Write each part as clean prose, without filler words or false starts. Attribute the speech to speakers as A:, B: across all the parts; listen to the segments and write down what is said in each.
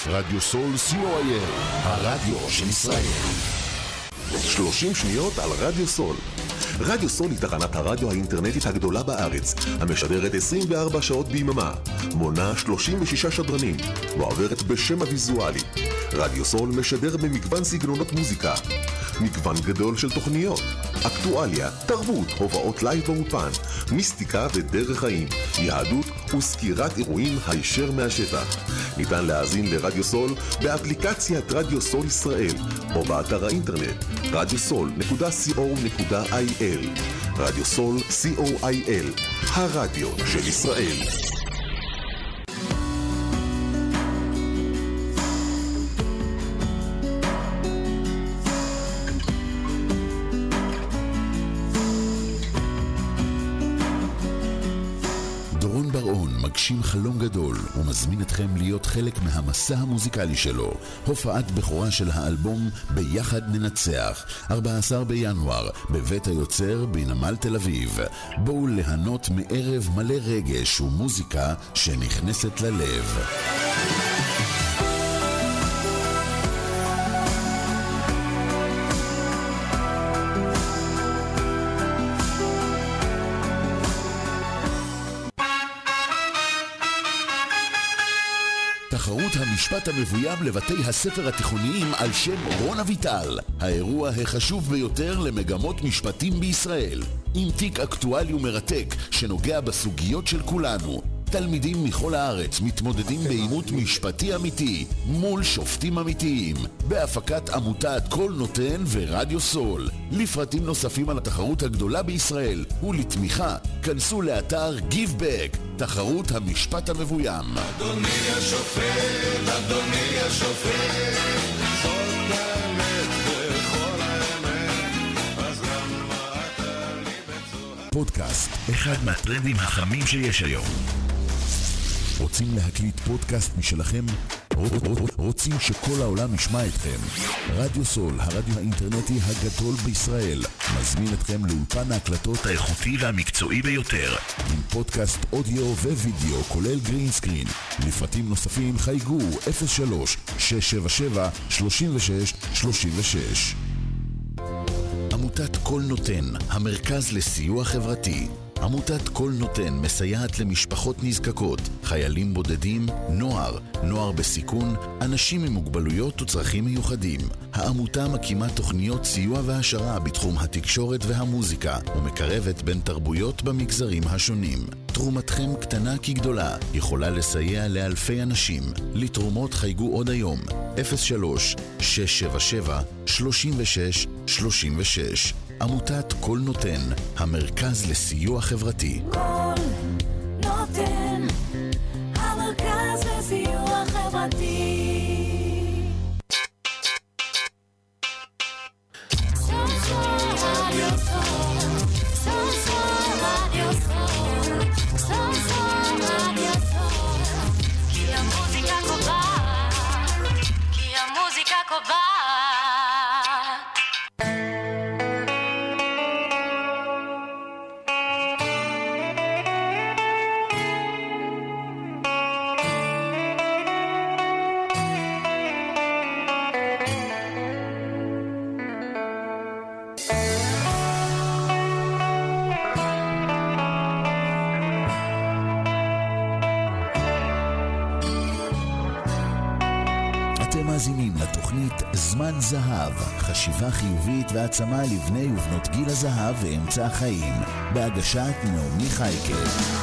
A: רדיו סול co.il, הרדיו של ישראל. 30 שניות על רדיו סול. רדיו סול היא תחנת הרדיו האינטרנטית הגדולה בארץ, המשדרת 24 שעות ביממה, מונה 36 שדרנים, ועוברת בשם הוויזואלי. רדיו סול משדר במגוון סגנונות מוזיקה, מגוון גדול של תוכניות, אקטואליה, תרבות, הובאות לייב ואופן, מיסטיקה ודרך חיים, יהדות וסקירת אירועים הישר מהשטח. ניתן להאזין לרדיו סול באפליקציית רדיו סול ישראל או באתר האינטרנט radiosol.co.il. רדיו סול co.il, הרדיו של ישראל. מגשים חלום גדול ומזמין אתכם להיות חלק מהמסע המוזיקלי שלו. הופעת בכורה של האלבום ביחד ננצח, 14 בינואר בבית היוצר בנמל תל אביב. בואו ליהנות מערב מלא רגש ומוזיקה שנכנסת ללב. תחרות המשפט המבוים לבתי הספר התיכוניים על שם רון אביטל, האירוע החשוב ביותר למגמות משפטים בישראל, עם תיק אקטואלי ומרתק שנוגע בסוגיות של כולנו. תלמידים מכל הארץ מתמודדים בעימות משפטי אמיתי מול שופטים אמיתיים, בהפקת עמותת כל נותן ורדיו סול. לפרטים נוספים על התחרות הגדולה בישראל ולתמיכה, כנסו לאתר GiveBack, תחרות המשפט המבוים.
B: אדוני השופט, אדוני השופט, זאת האמת וכל האמת, אז למה אתה לי בצורה...
A: פודקאסט, אחד מהטרנדים החמים שיש היום. רוצים להקליט פודקאסט משלכם? רוצים שכל העולם ישמע אתכם? רדיו סול, הרדיו האינטרנטי הגדול בישראל, מזמין אתכם לאולפן ההקלטות האיכותי והמקצועי ביותר, עם פודקאסט אודיו ווידאו כולל גרין סקרין. לפרטים נוספים חייגו 03-677-3636. עמותת כל נותן, המרכז לסיוע חברתי. עמותת כל נותן מסייעת למשפחות נזקקות, חיילים בודדים, נוער בסיכון, אנשים עם מוגבלויות וצרכים מיוחדים. העמותה מקימה תוכניות סיוע והשרה בתחום התקשורת והמוזיקה, ומקרבת בין תרבויות במגזרים השונים. תרומתכם קטנה כגדולה, יכולה לסייע לאלפי אנשים. לתרומות חייגו עוד היום, 03-677-3636. עמותת כל נותן, המרכז לסיוע חברתי.
C: כל נותן, המרכז לסיוע חברתי. כי המוזיקה קובעת.
A: מאזינים לתוכנית זמן זהב, חשיבה חיובית והעצמה לבני ובנות גיל הזהב ואמצע החיים, בהגשת נעמי חייקה.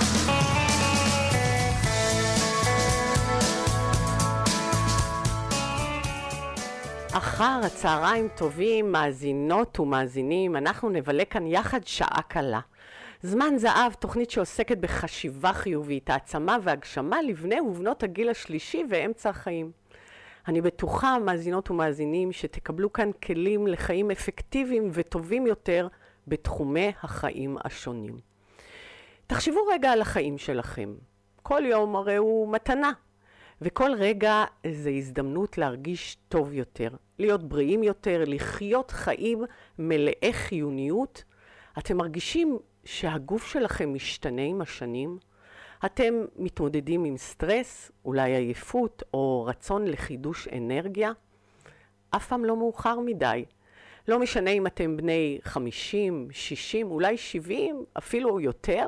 D: אחר הצהריים טובים, מאזינות ומאזינים, אנחנו נבלה כאן יחד שעה קלה. זמן זהב, תוכנית שעוסקת בחשיבה חיובית, העצמה והגשמה לבני ובנות הגיל השלישי ואמצע החיים. אני בטוחה, מאזינות ומאזינים, שתקבלו כאן כלים לחיים אפקטיביים וטובים יותר בתחומי החיים השונים. תחשבו רגע על החיים שלכם. כל יום הרי הוא מתנה, וכל רגע זה הזדמנות להרגיש טוב יותר, להיות בריאים יותר, לחיות חיים מלאי חיוניות. אתם מרגישים שהגוף שלכם משתנה עם השנים? אתם מתמודדים עם סטרס, אולי עייפות או רצון לחידוש אנרגיה? אף פעם לא מאוחר מדי. לא משנה אם אתם בני 50, 60, אולי 70, אפילו יותר.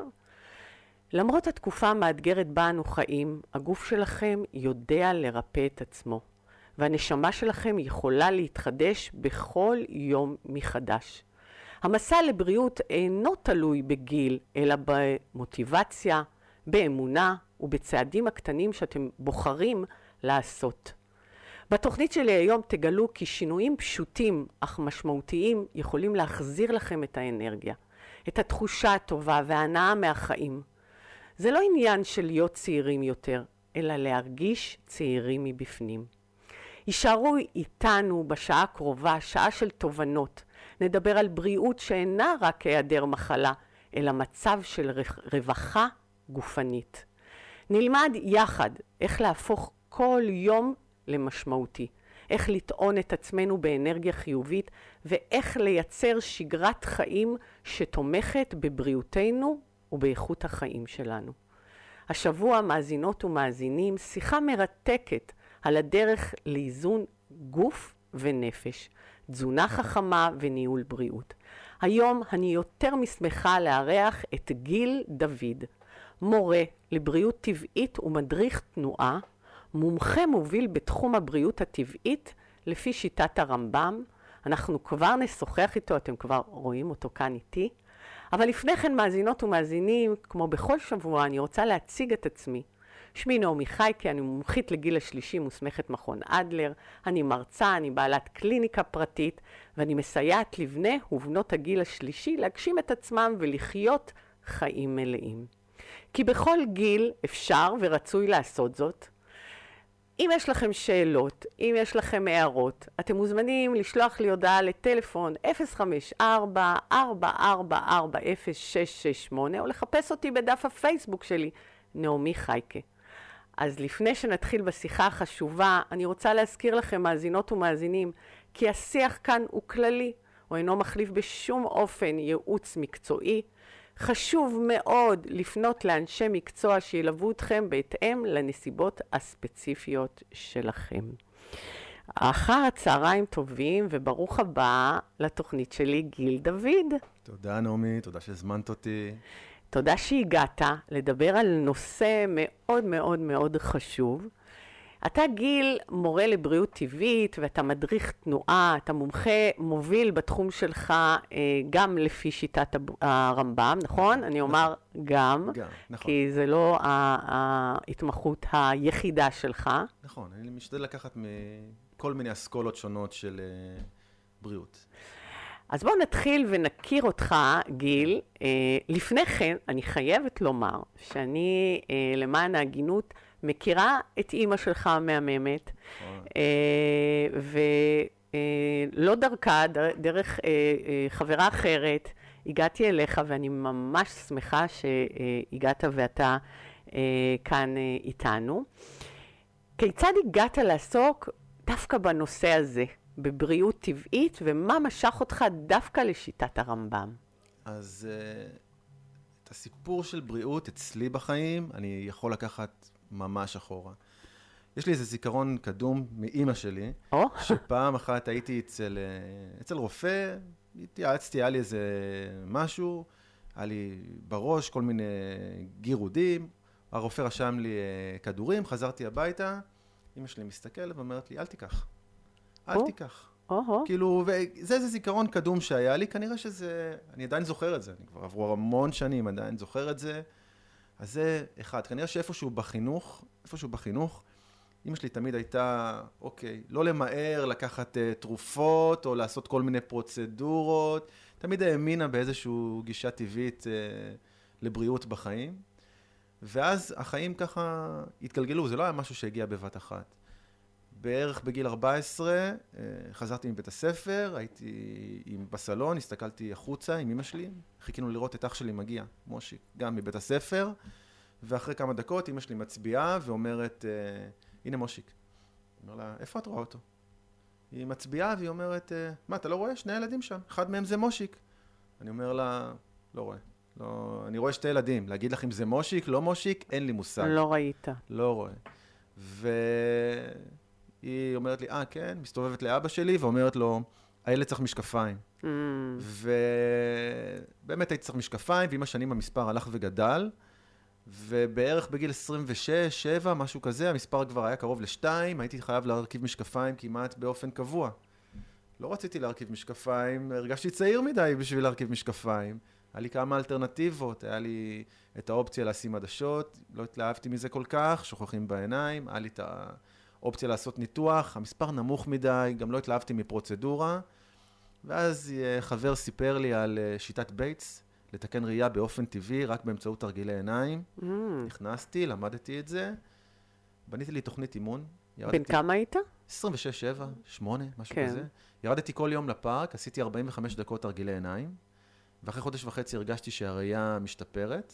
D: למרות התקופה המאתגרת בה אנו חיים, הגוף שלכם יודע לרפא את עצמו, והנשמה שלכם יכולה להתחדש בכל יום מחדש. המסע לבריאות אינו תלוי בגיל, אלא במוטיבציה, באמונה ובצעדים הקטנים שאתם בוחרים לעשות. בתוכנית שלי היום תגלו כי שינויים פשוטים אך משמעותיים יכולים להחזיר לכם את האנרגיה, את התחושה הטובה וההנאה מהחיים. זה לא עניין של להיות צעירים יותר, אלא להרגיש צעירים מבפנים. יישארו איתנו בשעה הקרובה, שעה של תובנות. נדבר על בריאות שאינה רק היעדר מחלה, אלא מצב של רווחה גופנית. נלמד יחד איך להפוך כל יום למשמעותי, איך לטעון את עצמנו באנרגיה חיובית, ואיך לייצר שגרת חיים שתומכת בבריאותנו ובאיכות החיים שלנו. השבוע מאזינות ומאזינים שיחה מרתקת על הדרך לאיזון גוף ונפש, תזונה חכמה וניהול בריאות. היום אני יותר משמחה לארח את גיל דוד, מורה לבריאות טבעית ומדריך תנועה, מומחה מוביל בתחום הבריאות הטבעית לפי שיטת הרמב"ם. אנחנו כבר נשוחח איתו, אתם כבר רואים אותו כאן איתי. אבל לפני כן מאזינות ומאזינים, כמו בכל שבוע, אני רוצה להציג את עצמי. שמי נעמי חייקה, אני מומחית לגיל השלישי, מוסמכת מכון אדלר. אני מרצה, אני בעלת קליניקה פרטית, ואני מסייעת לבני ובנות הגיל השלישי להגשים את עצמם ולחיות חיים מלאים. כי בכל גיל אפשר ורצוי לעשות זאת. אם יש לכם שאלות, אם יש לכם הערות, אתם מוזמנים לשלוח לי הודעה לטלפון 054-444-0668 או לחפש אותי בדף הפייסבוק שלי, נעמי חייקה. אז לפני שנתחיל בשיחה החשובה, אני רוצה להזכיר לכם, מאזינות ומאזינים, כי השיח כאן הוא כללי, הוא אינו מחליף בשום אופן ייעוץ מקצועי. חשוב מאוד לפנות לאנשי מקצוע שילוו אתכם בהתאם לנסיבות הספציפיות שלכם. אחר הצהריים טובים וברוך הבא לתוכנית שלי, גיל דוד.
E: תודה נעמי, תודה שהזמנת אותי.
D: תודה שהגעת לדבר על נושא מאוד מאוד מאוד חשוב. אתה גיל מורה לבריאות טבעית ואתה מדריך תנועה, אתה מומחה מוביל בתחום שלך גם לפי שיטת הרמב"ם, נכון? אני אומר גם,
E: נכון.
D: כי זה לא ההתמחות היחידה שלך.
E: נכון, אני משתדל לקחת מכל מיני אסכולות שונות של בריאות.
D: אז בואו נתחיל ונכיר אותך, גיל. לפני כן, אני חייבת לומר שאני, למען ההגינות, מכירה את אימא שלך המהממת, ולא דרכה, דרך חברה אחרת, הגעתי אליך ואני ממש שמחה שהגעת ואתה כאן איתנו. כיצד הגעת לעסוק דווקא בנושא הזה, בבריאות טבעית, ומה משך אותך דווקא לשיטת הרמב"ם?
E: אז את הסיפור של בריאות אצלי בחיים, אני יכול לקחת ממש אחורה. יש לי איזה זיכרון קדום מאמא שלי, שפעם אחת הייתי אצל רופא, התייעצתי, היה לי איזה משהו, היה לי בראש כל מיני גירודים, הרופא רשם לי כדורים, חזרתי הביתה, אמא שלי מסתכלת ואומרת לי, אל תיקח. אל תיקח. כאילו, וזה זיכרון קדום שהיה לי, כנראה שזה, אני עדיין זוכר את זה, אני כבר עברו המון שנים, עדיין זוכר את זה. אז זה אחד, כנראה שאיפשהו בחינוך, אמא שלי תמיד הייתה, אוקיי, לא למהר לקחת תרופות או לעשות כל מיני פרוצדורות, תמיד האמינה באיזושהי גישה טבעית לבריאות בחיים. ואז החיים ככה התגלגלו, זה לא היה משהו שהגיע בבת אחת. בערך בגיל 14, חזרתי מבית הספר, הייתי בסלון, הסתכלתי החוצה עם אמא שלי, חיכינו לראות את אח שלי מגיע, מושיק, גם מבית הספר, ואחרי כמה דקות אמא שלי מצביעה ואומרת, הנה מושיק. אני אומר לה, איפה את רואה אותו? היא מצביעה והיא אומרת, מה, אתה לא רואה? שני ילדים שם, אחד מהם זה מושיק. אני אומר לה, לא רואה. לא, אני רואה 2 ילדים. להגיד לך אם זה מושיק, לא מושיק, אין לי מושג.
D: לא ראית.
E: לא רואה. והיא אומרת לי, כן, מסתובבת לאבא שלי, ואומרת לו, הילד צריך משקפיים. ובאמת הייתי צריך משקפיים, ועם השנים המספר הלך וגדל, ובערך בגיל 26, 7, משהו כזה, המספר כבר היה קרוב ל2, הייתי חייב להרכיב משקפיים כמעט באופן קבוע. לא רציתי להרכיב משקפיים, הרגשתי צעיר מדי בשביל להרכיב משקפיים. היה לי כמה אלטרנטיבות, היה לי את האופציה לשים עדשות, לא התלהבתי מזה כל כך, שוכחים בעיניים, היה לי את האופציה לעשות ניתוח, המספר נמוך מדי, גם לא התלהבתי מפרוצדורה, ואז חבר סיפר לי על שיטת בייטס, לתקן ראייה באופן טבעי, רק באמצעות תרגילי עיניים. נכנסתי, למדתי את זה, בניתי לי תוכנית אימון.
D: בן כמה היית?
E: 26, 7, 8, משהו כזה. ירדתי כל יום לפארק, עשיתי 45 דקות תרגילי עיניים, ואחרי חודש וחצי הרגשתי שהראייה משתפרת,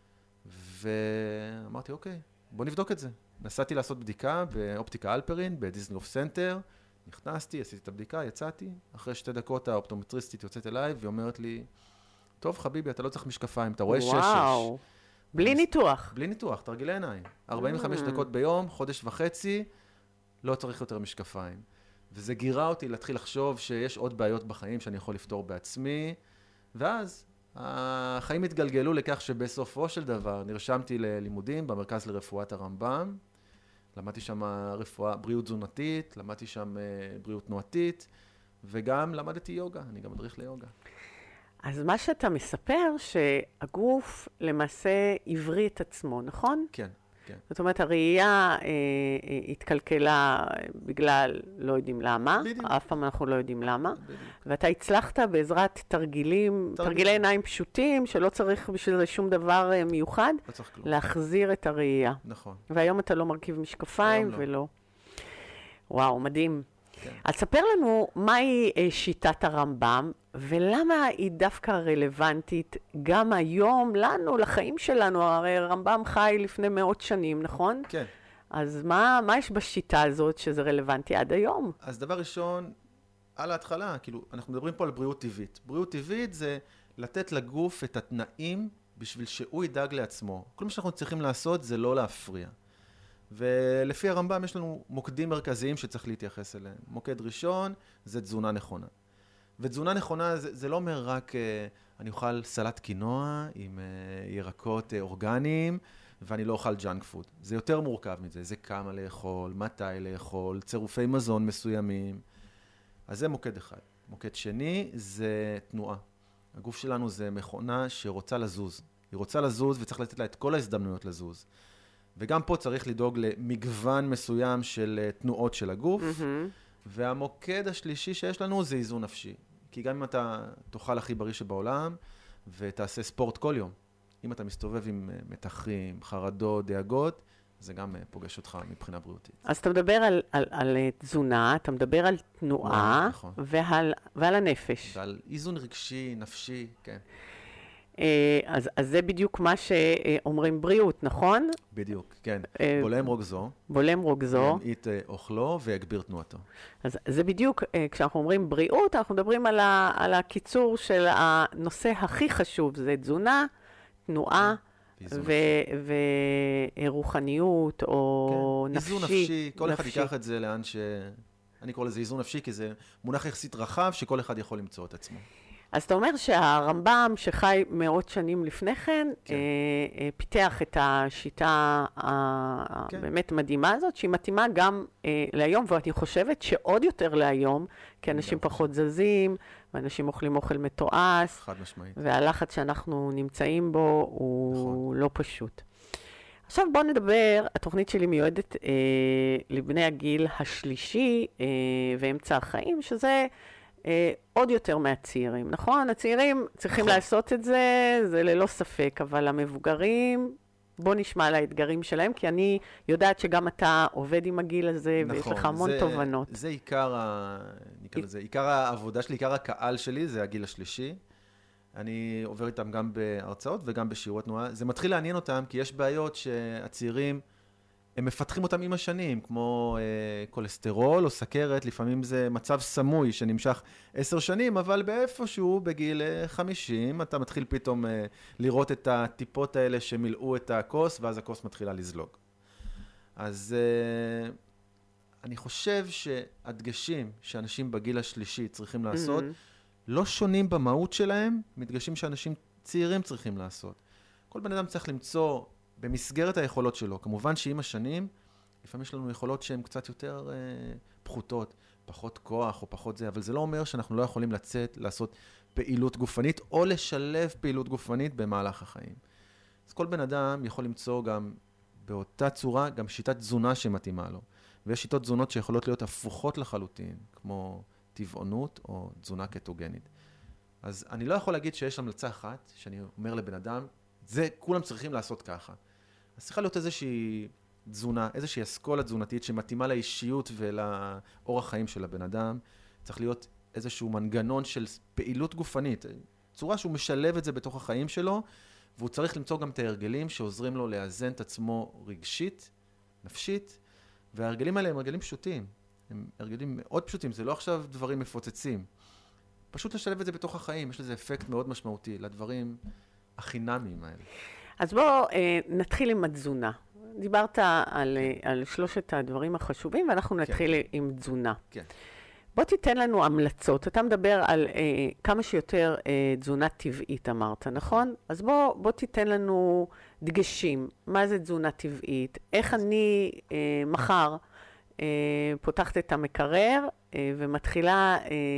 E: ואמרתי, אוקיי, בוא נבדוק את זה. נסעתי לעשות בדיקה באופטיקה אלפרין, בדיזנגוף סנטר, נכנסתי, עשיתי את הבדיקה, יצאתי, אחרי 2 דקות האופטומטריסטית יוצאת אליי, והיא אומרת לי, טוב חביבי, אתה לא צריך משקפיים, אתה רואה 6-6.
D: וואו, בלי ניתוח.
E: בלי ניתוח, תרגילי עיניים. 45 דקות ביום, חודש וחצי, לא צריך יותר משקפיים. וזה גירה אותי להתחיל לחשוב שיש עוד בעיות בחיים שאני יכול לפתור בעצמי, ואז החיים התגלגלו לכך שבסופו של דבר נרשמתי ללימודים במרכז לרפואת הרמב"ם, למדתי שם בריאות תזונתית, למדתי שם בריאות תנועתית, וגם למדתי יוגה, אני גם מדריך ליוגה.
D: אז מה שאתה מספר, שהגוף למעשה עברי את עצמו, נכון?
E: כן, כן.
D: זאת אומרת, הראייה התקלקלה בגלל לא יודעים למה,
E: בדיוק.
D: אף פעם אנחנו לא יודעים למה,
E: בדיוק.
D: ואתה הצלחת בעזרת תרגילי עיניים פשוטים, שלא צריך בשביל זה שום דבר מיוחד,
E: לא צריך כלום.
D: להחזיר את הראייה.
E: נכון.
D: והיום אתה לא מרכיב משקפיים
E: היום לא.
D: ולא. וואו, מדהים.
E: כן.
D: אז ספר לנו מהי שיטת הרמב"ם, ולמה היא דווקא רלוונטית גם היום, לנו, לחיים שלנו. הרי הרמב"ם חי לפני 100 שנים, נכון?
E: כן.
D: אז מה יש בשיטה הזאת שזה רלוונטי עד היום?
E: אז דבר ראשון, על ההתחלה, כאילו, אנחנו מדברים פה על בריאות טבעית. בריאות טבעית זה לתת לגוף את התנאים בשביל שהוא ידאג לעצמו. כל מה שאנחנו צריכים לעשות זה לא להפריע. ולפי הרמב"ם יש לנו מוקדים מרכזיים שצריך להתייחס אליהם. מוקד ראשון זה תזונה נכונה. ותזונה נכונה זה לא אומר רק אני אוכל סלט קינוע עם ירקות אורגניים ואני לא אוכל ג'אנק פוד. זה יותר מורכב מזה, זה כמה לאכול, מתי לאכול, צירופי מזון מסוימים. אז זה מוקד אחד. מוקד שני זה תנועה. הגוף שלנו זה מכונה שרוצה לזוז. היא רוצה לזוז וצריך לתת לה את כל ההזדמנויות לזוז. וגם פה צריך לדאוג למגוון מסוים של תנועות של הגוף. והמוקד השלישי שיש לנו זה איזון נפשי. כי גם אם אתה תאכל הכי בריא שבעולם, ותעשה ספורט כל יום, אם אתה מסתובב עם מתחים, חרדות, דאגות, זה גם פוגש אותך מבחינה בריאותית.
D: אז אתה מדבר על תזונה, אתה מדבר על תנועה,
E: נכון.
D: ועל הנפש.
E: ועל איזון רגשי, נפשי, כן.
D: אז זה בדיוק מה שאומרים בריאות, נכון?
E: בדיוק, כן. בולם רוגזו.
D: בולם רוגזו.
E: ימעיט אוכלו ויגביר תנועתו.
D: אז זה בדיוק, כשאנחנו אומרים בריאות, אנחנו מדברים על הקיצור של הנושא הכי חשוב, זה תזונה, תנועה ורוחניות או נפשי.
E: איזון נפשי, כל אחד ייקח את זה לאן אני קורא לזה איזון נפשי, כי זה מונח יחסית רחב שכל אחד יכול למצוא את עצמו.
D: אז אתה אומר שהרמב"ם שחי 100 שנים לפני כן, פיתח את השיטה הבאמת מדהימה הזאת, שהיא מתאימה גם להיום, ואני חושבת שעוד יותר להיום, כי אנשים פחות זזים, ואנשים אוכלים אוכל מתועש,
E: חד משמעית.
D: והלחץ שאנחנו נמצאים בו הוא לא פשוט. עכשיו בואו נדבר, התוכנית שלי מיועדת לבני הגיל השלישי ואמצע החיים, שזה עוד יותר מהצעירים, נכון? הצעירים צריכים לעשות את זה, זה ללא ספק, אבל המבוגרים, בוא נשמע על האתגרים שלהם, כי אני יודעת שגם אתה עובד עם הגיל הזה, ויש לך המון תובנות.
E: זה עיקר העבודה שלי, עיקר הקהל שלי, זה הגיל השלישי. אני עובר איתם גם בהרצאות וגם בשיעורי תנועה. זה מתחיל לעניין אותם, כי יש בעיות שהצעירים הם מפתחים אותם עם השנים, כמו קולסטרול או סכרת, לפעמים זה מצב סמוי שנמשך 10 שנים, אבל באיפשהו בגיל 50 אתה מתחיל פתאום לראות את הטיפות האלה שמילאו את הכוס, ואז הכוס מתחילה לזלוג. אז אני חושב שהדגשים שאנשים בגיל השלישי צריכים לעשות, לא שונים במהות שלהם, מדגשים שאנשים צעירים צריכים לעשות. כל בן אדם צריך למצוא במסגרת היכולות שלו. כמובן שעם השנים, לפעמים יש לנו יכולות שהן קצת יותר פחותות, פחות כוח או פחות זה, אבל זה לא אומר שאנחנו לא יכולים לצאת, לעשות פעילות גופנית, או לשלב פעילות גופנית במהלך החיים. אז כל בן אדם יכול למצוא גם באותה צורה, גם שיטת תזונה שמתאימה לו. ויש שיטות תזונות שיכולות להיות הפוכות לחלוטין, כמו טבעונות או תזונה קטוגנית. אז אני לא יכול להגיד שיש המלצה אחת, שאני אומר לבן אדם, זה כולם צריכים לעשות ככה. אז צריכה להיות איזושהי תזונה, איזושהי אסכולה תזונתית שמתאימה לאישיות ולאורח חיים של הבן אדם. צריך להיות איזשהו מנגנון של פעילות גופנית, צורה שהוא משלב את זה בתוך החיים שלו, והוא צריך למצוא גם את ההרגלים שעוזרים לו לאזן את עצמו רגשית, נפשית, וההרגלים האלה הם הרגלים פשוטים. הם הרגלים מאוד פשוטים, זה לא עכשיו דברים מפוצצים. פשוט לשלב את זה בתוך החיים, יש לזה אפקט מאוד משמעותי לדברים החינמיים האלה.
D: אז בואו נתחיל עם התזונה. דיברת על 3 הדברים החשובים, ואנחנו נתחיל עם תזונה.
E: כן.
D: בוא תיתן לנו המלצות. אתה מדבר על כמה שיותר תזונה טבעית, אמרת, נכון? אז בוא תיתן לנו דגשים. מה זה תזונה טבעית? איך אני מחר פותחת את המקרר ומתחילה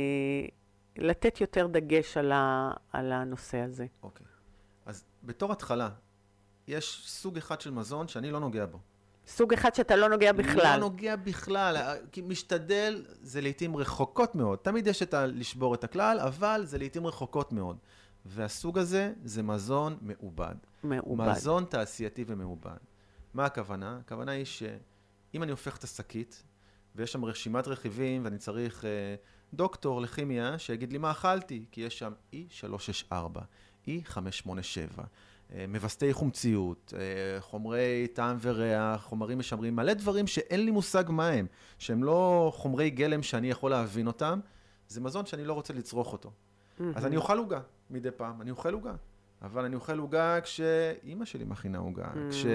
D: לתת יותר דגש על הנושא הזה.
E: אוקיי. אז בתור התחלה, יש סוג אחד של מזון שאני לא נוגע בו.
D: סוג אחד שאתה לא נוגע בכלל.
E: לא נוגע בכלל, כי משתדל זה לעתים רחוקות מאוד. תמיד יש לשבור את הכלל, אבל זה לעתים רחוקות מאוד. והסוג הזה זה מזון מעובד.
D: מעובד.
E: מזון תעשייתי ומעובד. מה הכוונה? הכוונה היא שאם אני הופך את השקית, ויש שם רשימת רכיבים, ואני צריך דוקטור לכימיה שיגיד לי מה אכלתי, כי יש שם E364, E587, מבסטי חומציות, חומרי טעם וריח, חומרים משמרים, מלא דברים שאין לי מושג מה הם, שהם לא חומרי גלם שאני יכול להבין אותם, זה מזון שאני לא רוצה לצרוך אותו. אז אני אוכל עוגה מדי פעם, אני אוכל עוגה, אבל אני אוכל עוגה כשאימא שלי מכינה עוגה,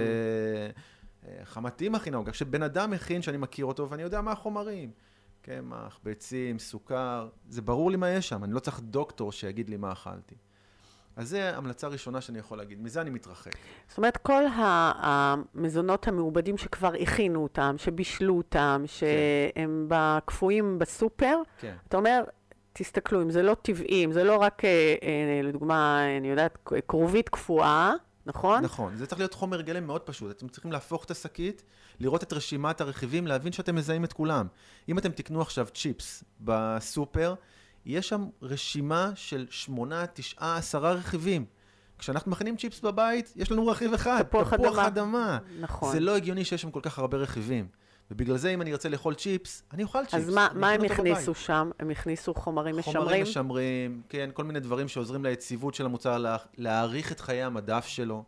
E: כשחמתי מכינה עוגה, כשבן אדם מכין שאני מכיר אותו ואני יודע מה החומרים, קמח, ביצים, סוכר, זה ברור לי מה יש שם, אני לא צריך דוקטור שיגיד לי מה אכלתי. אז זו המלצה ראשונה שאני יכול להגיד, מזה אני מתרחק.
D: זאת אומרת, כל המזונות המעובדים שכבר הכינו אותם, שבישלו אותם, שהם קפואים בסופר, אתה אומר, תסתכלו, אם זה לא טבעי, אם זה לא רק, לדוגמה, אני יודעת, כרובית קפואה, נכון?
E: נכון, זה צריך להיות חומר גלם מאוד פשוט. אתם צריכים להפוך את השקית, לראות את רשימת הרכיבים, להבין שאתם מזהים את כולם. אם אתם תקנו עכשיו צ'יפס בסופר, יש שם רשימה של 8, 9, 10 רכיבים. כשאנחנו מכינים צ'יפס בבית, יש לנו רכיב אחד, תפוח אדמה.
D: נכון.
E: זה לא הגיוני שיש שם כל כך הרבה רכיבים. ובגלל זה אם אני ארצה לאכול צ'יפס, אני אוכל צ'יפס.
D: אז מה הם הכניסו שם? הם הכניסו חומרים משמרים?
E: חומרים משמרים, כן, כל מיני דברים שעוזרים ליציבות של המוצר, להאריך את חיי המדף שלו.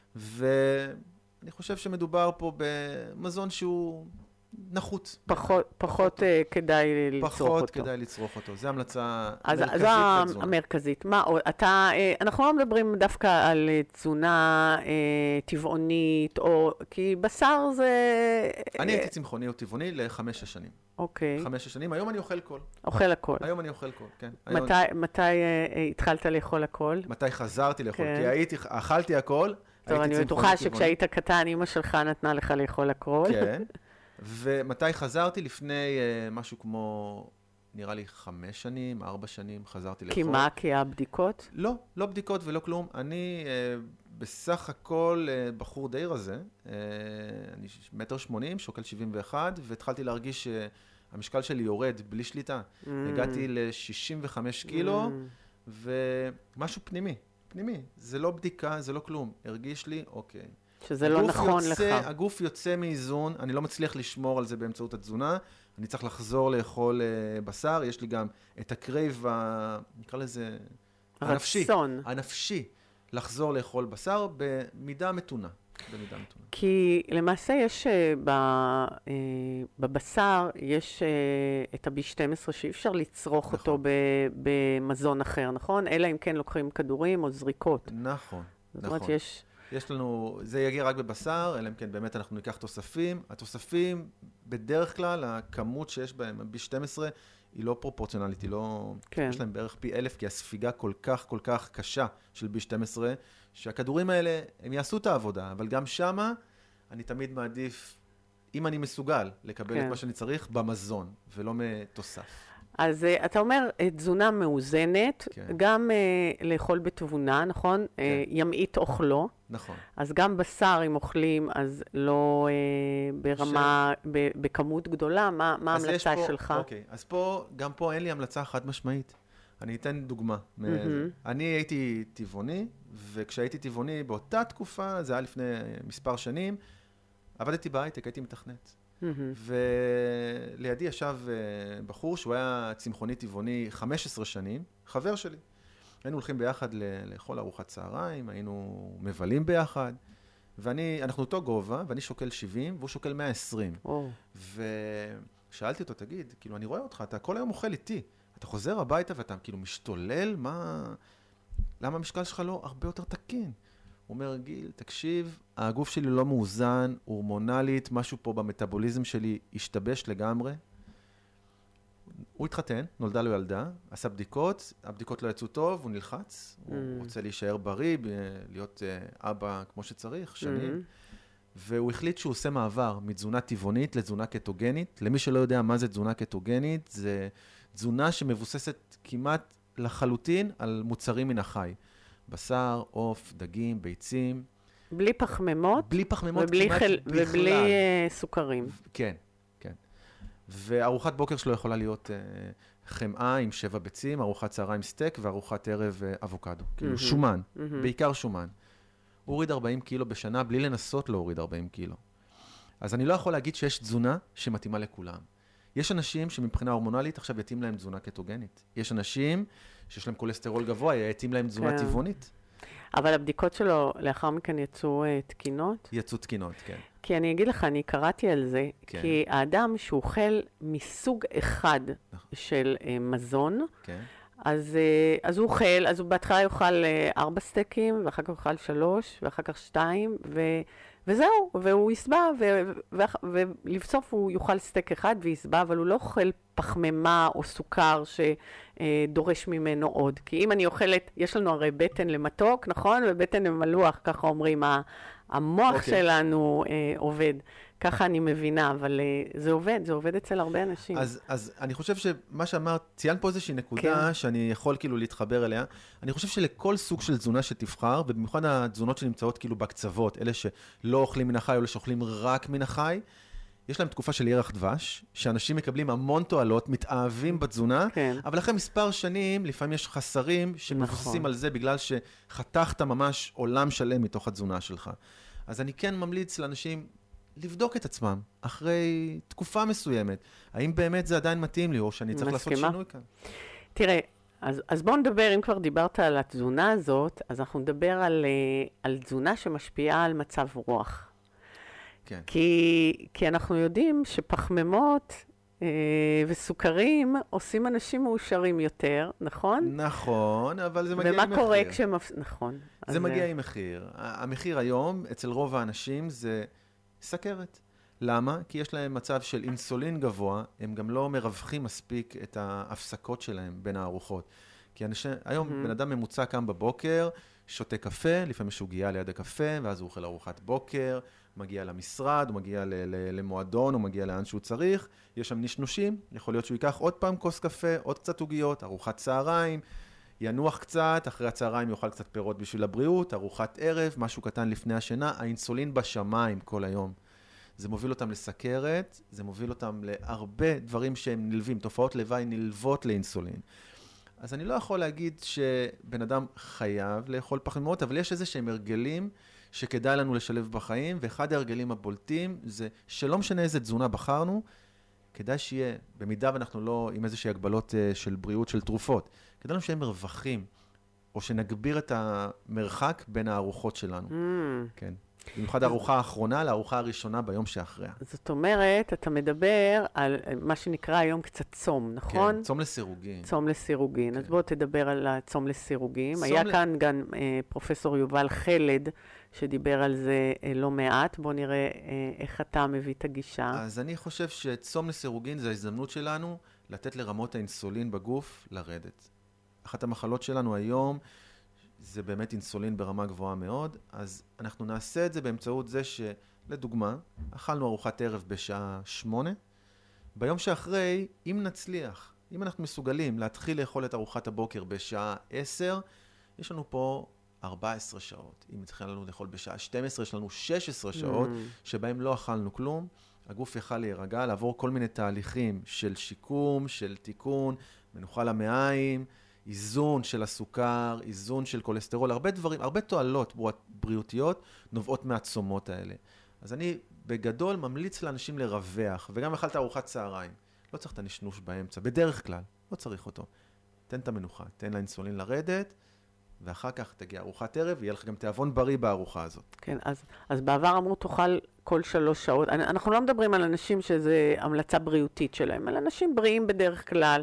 E: ואני חושב שמדובר פה במזון שהוא נחות.
D: פחות כדאי לצרוך אותו.
E: פחות כדאי לצרוך אותו. זו המלצה
D: מרכזית לתזונה. המרכזית. אנחנו לא מדברים דווקא על תזונה טבעונית, כי בשר זה...
E: אני הייתי צמחוני או טבעוני ל5 שנים.
D: אוקיי.
E: 5 שנים. היום אני אוכל כל.
D: אוכל הכל.
E: היום אני אוכל כל, כן.
D: מתי התחלת לאכול הכל?
E: מתי חזרתי לאכול? כי אכלתי הכל.
D: טוב, אני בטוחה שכשהיית קטן, אמא שלך נתנה לך לאכול הכל.
E: כן. ומתי חזרתי? לפני משהו כמו, נראה לי 5 שנים, 4 שנים, חזרתי לאכול.
D: כי מה? כי הבדיקות?
E: לא, לא בדיקות ולא כלום. אני בסך הכל בחור די רזה. אני 1.80 מטר, שוקל 71, והתחלתי להרגיש שהמשקל שלי יורד בלי שליטה. הגעתי ל-65 קילו, ומשהו פנימי. זה לא בדיקה, זה לא כלום. הרגיש לי, אוקיי.
D: שזה לא נכון לך.
E: הגוף יוצא מאיזון, אני לא מצליח לשמור על זה באמצעות התזונה, אני צריך לחזור לאכול בשר, יש לי גם את הקרייב, נקרא לזה, הנפשי, לחזור לאכול בשר במידה מתונה. במידה מתונה.
D: כי למעשה יש בבשר, יש את ה-B12 שאי אפשר לצרוך אותו במזון אחר, נכון? אלא אם כן לוקחים כדורים או זריקות.
E: נכון,
D: זאת אומרת,
E: יש לנו, זה יגיע רק בבשר, אלא אם כן באמת אנחנו ניקח תוספים. התוספים, בדרך כלל, הכמות שיש בהם, ה-B12, היא לא פרופורציונלית, היא לא... כן. יש להם בערך פי 1000, כי הספיגה כל כך קשה של B12, שהכדורים האלה, הם יעשו את העבודה, אבל גם שמה, אני תמיד מעדיף, אם אני מסוגל, לקבל כן. את מה שאני צריך במזון, ולא מתוסף.
D: אז אתה אומר, תזונה מאוזנת, כן. גם לאכול בתבונה, נכון? כן. ימעיט אוכלו.
E: נכון.
D: אז גם בשר, אם אוכלים, אז לא ברמה, בכמות גדולה. מה ההמלצה שלך?
E: אוקיי, אז גם פה אין לי המלצה חד משמעית. אני אתן דוגמה. אני הייתי טבעוני, וכשהייתי טבעוני באותה תקופה, זה היה לפני מספר שנים, עבדתי בהייטק, הייתי מתכנת. ולידי ישב בחור שהוא היה צמחוני טבעוני 15 שנים, חבר שלי. היינו הולכים ביחד לאכול ארוחת צהריים, היינו מבלים ביחד, אנחנו אותו גובה, ואני שוקל 70, והוא שוקל 120. ושאלתי אותו, תגיד, כאילו, אני רואה אותך, אתה כל היום אוכל איתי, אתה חוזר הביתה ואתה כאילו משתולל, למה המשקל שלך לא הרבה יותר תקין? הוא אומר, גיל, תקשיב, הגוף שלי לא מאוזן, הורמונלית, משהו פה במטאבוליזם שלי השתבש לגמרי. הוא התחתן, נולדה לו ילדה, עשה בדיקות, הבדיקות לא יצאו טוב, הוא נלחץ, הוא רוצה להישאר בריא, להיות אבא כמו שצריך, שנים. והוא החליט שהוא עושה מעבר מתזונה טבעונית לתזונה קטוגנית. למי שלא יודע מה זה תזונה קטוגנית, זה תזונה שמבוססת כמעט לחלוטין על מוצרים מן החי. בשר, עוף, דגים, ביצים.
D: בלי פחמימות?
E: בלי פחמימות כמעט בכלל.
D: ובלי סוכרים.
E: כן, כן. וארוחת בוקר שלו יכולה להיות חמאה עם 7 ביצים, ארוחת צהריים סטייק וארוחת ערב אבוקדו. כאילו שומן, בעיקר שומן. הוא הוריד 40 קילו בשנה בלי לנסות להוריד 40 קילו. אז אני לא יכול להגיד שיש תזונה שמתאימה לכולם. יש אנשים שמבחינה הורמונלית עכשיו יתאים להם תזונה קטוגנית. יש אנשים שיש להם כולסטרול גבוה, יתאים להם תזונה טבעונית.
D: אבל הבדיקות שלו לאחר מכן יצאו תקינות?
E: יצאו תקינות, כן.
D: כי אני אגיד לך, אני קראתי על זה, כן. כי האדם שהוא אוכל מסוג אחד של מזון, כן. אז הוא אוכל, אז הוא בהתחלה יאכל 4 סטייקים, ואחר כך יאכל 3, ואחר כך 2, וזהו, והוא יסבע, ולבסוף הוא יאכל סטייק אחד ויסבע, אבל הוא לא אוכל פחמימה או סוכר שדורש ממנו עוד. כי אם אני אוכלת, יש לנו הרי בטן למתוק, נכון? ובטן למלוח, ככה אומרים, המוח שלנו עובד. ככה אני מבינה, אבל זה עובד אצל הרבה אנשים.
E: אז אני חושב שמה שאמרת, ציינת פה איזושהי נקודה שאני יכול כאילו להתחבר אליה. אני חושב שלכל סוג של תזונה שתבחר, ובמיוחד התזונות שנמצאות כאילו בקצוות, אלה שלא אוכלים מן החי או אלה שאוכלים רק מן החי, יש להם תקופה של ירח דבש, שאנשים מקבלים המון תועלות, מתאהבים בתזונה, אבל אחרי מספר שנים, לפעמים יש חסרים שמבוססים על זה, בגלל שחתכת ממש עולם שלם מתוך התזונה שלך. אז אני כן ממליץ לאנשים לבדוק את עצמם, אחרי תקופה מסוימת, האם באמת זה עדיין מתאים לי, או שאני צריך לעשות שינוי כאן.
D: תראה, אז בואו נדבר, אם כבר דיברת על התזונה הזאת, אז אנחנו נדבר על תזונה שמשפיעה על מצב רוח.
E: כן.
D: כי אנחנו יודעים שפחמימות וסוכרים עושים אנשים מאושרים יותר, נכון?
E: נכון, אבל זה מגיע עם מחיר.
D: ומה קורה נכון.
E: זה מגיע עם מחיר. המחיר היום, אצל רוב האנשים, זה סכרת. למה? כי יש להם מצב של אינסולין גבוה, הם גם לא מרווחים מספיק את ההפסקות שלהם בין הארוחות. כי היום בן אדם ממוצע קם בבוקר, שותה קפה, לפעמים יש עוגיה ליד הקפה, ואז הוא אוכל ארוחת בוקר, מגיע למשרד, הוא מגיע למועדון, הוא מגיע לאן שהוא צריך, יש שם נשנושים, יכול להיות שהוא ייקח עוד פעם כוס קפה, עוד קצת עוגיות, ארוחת צהריים, ינוח קצת, אחרי הצהריים יאכל קצת פירות בשביל הבריאות, ארוחת ערב, משהו קטן לפני השינה, האינסולין בשמיים כל היום. זה מוביל אותם לסכרת, זה מוביל אותם להרבה דברים שהם נלווים, תופעות לוואי נלוות לאינסולין. אז אני לא יכול להגיד שבן אדם חייב לאכול פחמימות, אבל יש איזה שהם הרגלים שכדאי לנו לשלב בחיים, ואחד ההרגלים הבולטים זה שלא משנה איזה תזונה בחרנו, כדאי שיהיה, במידה ואנחנו לא עם איזושהי הגבלות של בריאות, של תרופות, כדאי לנו שיהיה מרווחים או שנגביר את המרחק בין הארוחות שלנו. כן. במיוחד הארוחה האחרונה לארוחה הראשונה ביום שאחריה.
D: זאת אומרת, אתה מדבר על מה שנקרא היום קצת צום, נכון?
E: כן, צום לסירוגין.
D: צום לסירוגין.
E: כן.
D: אז בואו תדבר על הצום לסירוגין. היה כאן גם פרופסור יובל חלד, שדיבר על זה לא מעט. בואו נראה איך אתה מביא את הגישה.
E: אז אני חושב שצום לסירוגין זה ההזדמנות שלנו לתת לרמות האינסולין בגוף לרדת. אחת המחלות שלנו היום זה באמת אינסולין ברמה גבוהה מאוד, אז אנחנו נעשה את זה באמצעות זה שלדוגמה, אכלנו ארוחת ערב בשעה 8, ביום שאחרי, אם נצליח, אם אנחנו מסוגלים להתחיל לאכול את ארוחת הבוקר בשעה 10, יש לנו פה 14 שעות. אם צריכים לנו לאכול בשעה 12, יש לנו 16 שעות שבהם לא אכלנו כלום. הגוף יכל להירגע, לעבור כל מיני תהליכים של שיקום, של תיקון, מנוחה למעיים, איזון של הסוכר, איזון של כולסטרול, הרבה דברים, הרבה תועלות בריאותיות נובעות מהצומות האלה. אז אני בגדול ממליץ לאנשים לרווח, וגם אכלת ארוחת צהריים. לא צריך את הנשנוש באמצע, בדרך כלל, לא צריך אותו. תן את המנוחה, תן לאינסולין לרדת, ואחר כך תגיע ארוחת ערב, ויהיה לך גם תיאבון בריא בארוחה הזאת.
D: כן, אז בעבר אמרו תאכל כל 3 שעות. אנחנו לא מדברים על אנשים שזה המלצה בריאותית שלהם, על אנשים בריאים בדרך כלל.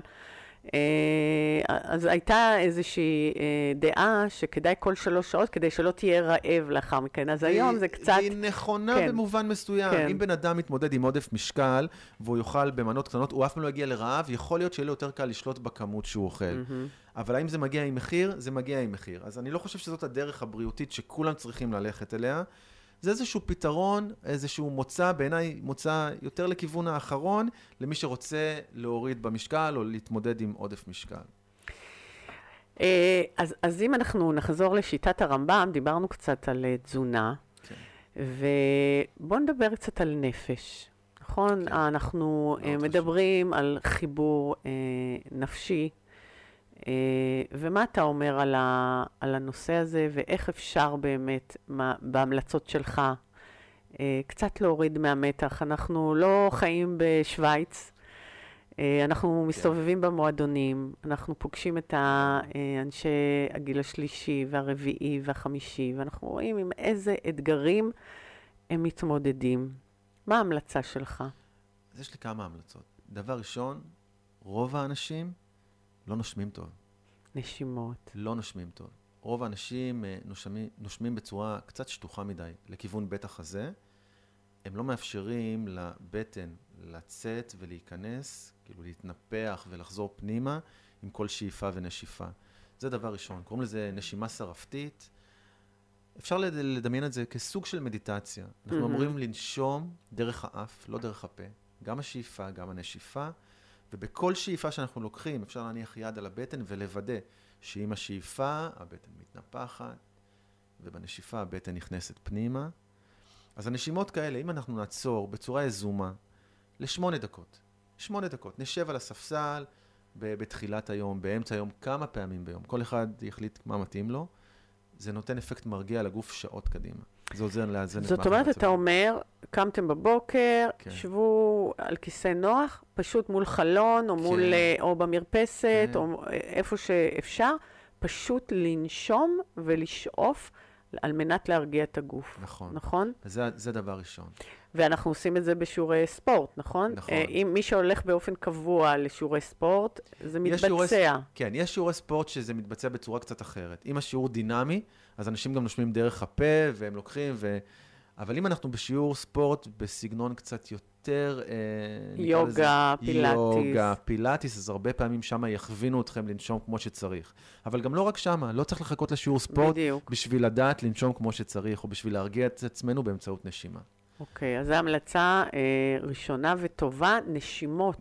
D: אז הייתה איזושהי דעה שכדאי כל 3 שעות כדי שלא תהיה רעב לאחר מכן. אז היום זה קצת...
E: היא נכונה במובן מסוים. אם בן אדם מתמודד עם עודף משקל והוא יאכל במנות קטנות, הוא אף פעם לא יגיע לרעב, יכול להיות שיהיה לו יותר קל לשלוט בכמות שהוא אוכל. אבל האם זה מגיע עם מחיר? זה מגיע עם מחיר. אז אני לא חושב שזאת הדרך הבריאותית שכולם צריכים ללכת אליה. זה איזשהו פתרון, איזשהו מוצא, בעיניי מוצא יותר לכיוון האחרון, למי שרוצה להוריד במשקל או להתמודד עם עודף משקל.
D: אז אם אנחנו נחזור לשיטת הרמב"ם, דיברנו קצת על תזונה, ובואו נדבר קצת על נפש. נכון? אנחנו מדברים על חיבור נפשי, ומה אתה אומר על הנושא הזה, ואיך אפשר באמת בהמלצות שלך קצת להוריד מהמתח? אנחנו לא חיים בשוויץ, אנחנו מסתובבים במועדונים, אנחנו פוגשים את אנשי הגיל השלישי והרביעי והחמישי, ואנחנו רואים עם איזה אתגרים הם מתמודדים. מה ההמלצה שלך?
E: אז יש לי כמה המלצות. דבר ראשון, רוב האנשים לא נושמים טוב.
D: נשימות.
E: לא נושמים טוב. רוב האנשים נושמים בצורה קצת שטוחה מדי לכיוון בית החזה. הם לא מאפשרים לבטן לצאת ולהיכנס, כאילו להתנפח ולחזור פנימה עם כל שאיפה ונשיפה. זה דבר ראשון. קוראים לזה נשימה שרפתית. אפשר לדמיין את זה כסוג של מדיטציה. אנחנו אמורים לנשום דרך האף, לא דרך הפה. גם השאיפה, גם הנשיפה. ובכל שאיפה שאנחנו לוקחים, אפשר להניח יד על הבטן ולוודא שעם השאיפה הבטן מתנפחת, ובנשיפה הבטן נכנסת פנימה. אז הנשימות כאלה, אם אנחנו נעצור בצורה יזומה, ל8 דקות, 8 דקות, נשב על הספסל בתחילת היום, באמצע היום, כמה פעמים ביום, כל אחד יחליט מה מתאים לו, זה נותן אפקט מרגיע לגוף שעות קדימה. זה עוזר לאזן את
D: זאת אומרת, אתה אומר, קמתם בבוקר, שבו על כיסא נוח, פשוט מול חלון, או מול, או במרפסת, או איפה שאפשר, פשוט לנשום ולשאוף על מנת להרגיע את הגוף.
E: נכון.
D: נכון?
E: זה דבר ראשון.
D: ואנחנו עושים את זה בשיעורי ספורט, נכון?
E: נכון.
D: אם מי שהולך באופן קבוע לשיעורי ספורט, זה מתבצע.
E: כן, יש שיעורי ספורט שזה מתבצע בצורה קצת אחרת. אם השיעור דינמי, אז אנשים גם נושמים דרך הפה, והם לוקחים, אבל אם אנחנו בשיעור ספורט בסגנון קצת יותר...
D: יוגה, פילאטיס.
E: יוגה, פילאטיס, אז הרבה פעמים שם יכווינו אתכם לנשום כמו שצריך. אבל גם לא רק שם, לא צריך לחכות לשיעור ספורט, בדיוק. בשביל לדעת לנשום כמו שצריך, או בשביל להרגיע את עצמנו באמצעות נשימה.
D: אוקיי, אז זו המלצה ראשונה וטובה, נשימות.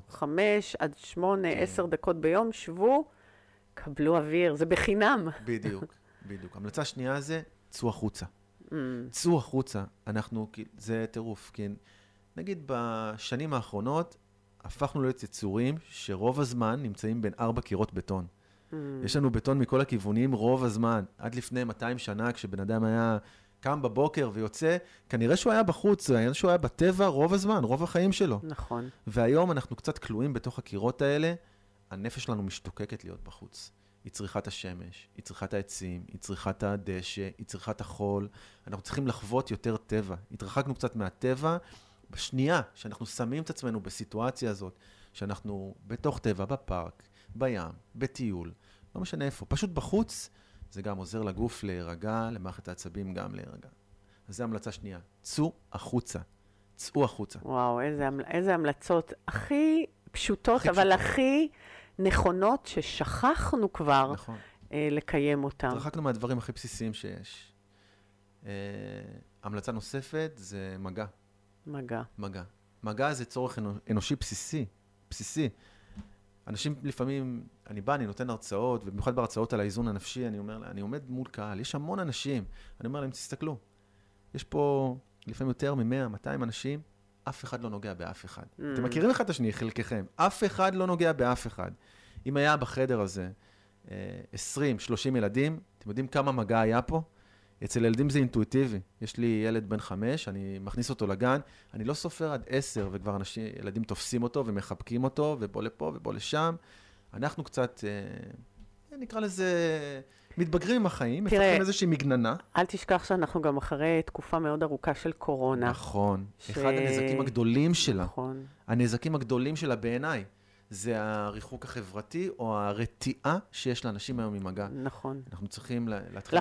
D: 5 עד 8, 10 דקות ביום, שבו, קבלו אוויר, זה בחינם.
E: בדיוק, בדיוק. המלצה שנייה זה, צאו החוצה. צאו החוצה, זה טירוף, כי נגיד בשנים האחרונות, הפכנו להיות יצורים שרוב הזמן נמצאים בין 4 קירות בטון. יש לנו בטון מכל הכיוונים רוב הזמן. עד לפני 200 שנה, כשבן אדם היה קם בבוקר ויוצא, כנראה שהוא היה בחוץ, שהוא היה בטבע רוב הזמן, רוב החיים שלו.
D: נכון.
E: והיום אנחנו קצת כלואים בתוך הקירות האלה, הנפש שלנו משתוקקת להיות בחוץ. היא צריכה את השמש, היא צריכה את העצים, היא צריכה את הדשא, היא צריכה את החול. אנחנו צריכים לחוות יותר טבע. התרחקנו קצת מהטבע. בשנייה שאנחנו שמים את עצמנו בסיטואציה הזאת, שאנחנו בתוך טבע, בפארק, בים, בטיול, לא משנה איפה, פשוט בחוץ, זה גם עוזר לגוף להירגע, למערכת העצבים גם להירגע. אז זו המלצה שנייה. צאו החוצה. צאו החוצה.
D: וואו, איזה המלצות הכי פשוטות, אבל הכי נכונות ששכחנו כבר
E: נכון.
D: לקיים אותם.
E: התרחקנו מהדברים הכי בסיסיים שיש. המלצה נוספת זה מגע. מגע זה צורך אנושי בסיסי. אנשים לפעמים, אני נותן הרצאות, ובמיוחד בהרצאות על האיזון הנפשי, אני עומד מול קהל, יש המון אנשים, אני אומר להם, תסתכלו, יש פה לפעמים יותר מ-100, 200 אנשים, אף אחד לא נוגע באף אחד. אתם מכירים אחד את השני, חלקכם, אף אחד לא נוגע באף אחד. אם היה בחדר הזה 20, 30 ילדים, אתם יודעים כמה מגע היה פה? אצל ילדים זה אינטואיטיבי. יש לי ילד בן 5, אני מכניס אותו לגן, אני לא סופר עד 10, וכבר ילדים תופסים אותו ומחבקים אותו, ובוא לפה ובוא לשם. אנחנו קצת, נקרא לזה, מתבגרים עם החיים, מפתחים איזושהי מגננה.
D: אל תשכח שאנחנו גם אחרי תקופה מאוד ארוכה של קורונה.
E: נכון. אחד הנזקים הגדולים שלה.
D: נכון.
E: הנזקים הגדולים שלה בעיניי. זה הריחוק החברתי, או הרתיעה שיש לאנשים היום ממגע.
D: נכון.
E: אנחנו צריכים להתחיל...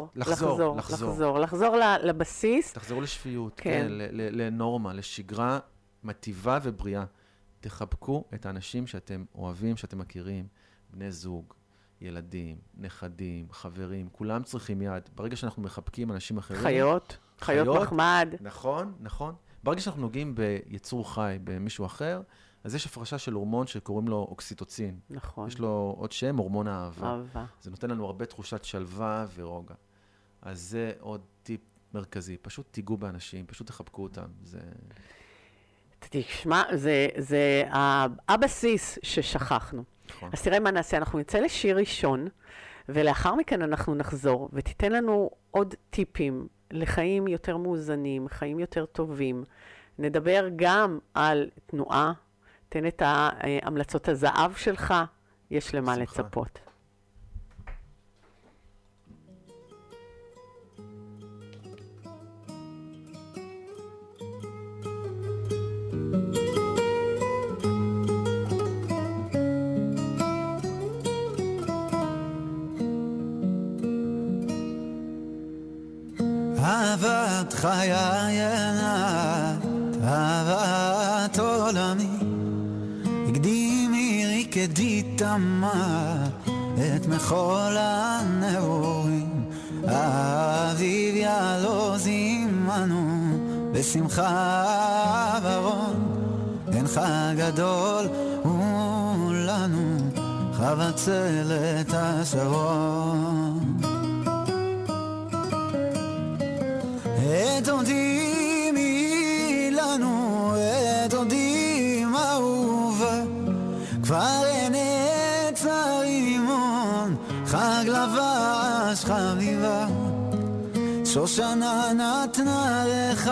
D: לחזור לבסיס.
E: תחזור לשפיות, כן, לנורמה, לשגרה מטיבה ובריאה. תחבקו את האנשים שאתם אוהבים, שאתם מכירים, בני זוג, ילדים, נכדים, חברים, כולם צריכים יד. ברגע שאנחנו מחבקים אנשים אחרים... חיות מחמד. נכון. ברגע שאנחנו נוגעים ביצור חי, במישהו אחר, אז יש הפרשה של הורמון שקוראים לו אוקסיטוצין.
D: נכון.
E: יש לו עוד שם, הורמון האהבה. זה נותן לנו הרבה תחושת שלווה ורוגע. אז זה עוד טיפ מרכזי. פשוט תיגעו באנשים, פשוט תחבקו אותם.
D: תשמע, זה הבסיס ששכחנו. נכון. אז תראה מה נעשה. אנחנו נצא לשיר ראשון, ולאחר מכן אנחנו נחזור, ותיתן לנו עוד טיפים לחיים יותר מאוזנים, חיים יותר טובים. נדבר גם על תנועה, תן את ההמלצות הזהב שלך, יש למה לצפות.
F: אהבת חיי אהבת עולמי הקדימי ריקדי תמה את מחול הנעורים האביב יעלוז עמנו בשמחה ורון אינך גדול ולנו חבצלת השרון את עודים אילנו, את עודים אהובה כבר אין עץ הרימון חג לבש חביבה שושנה נתנה לך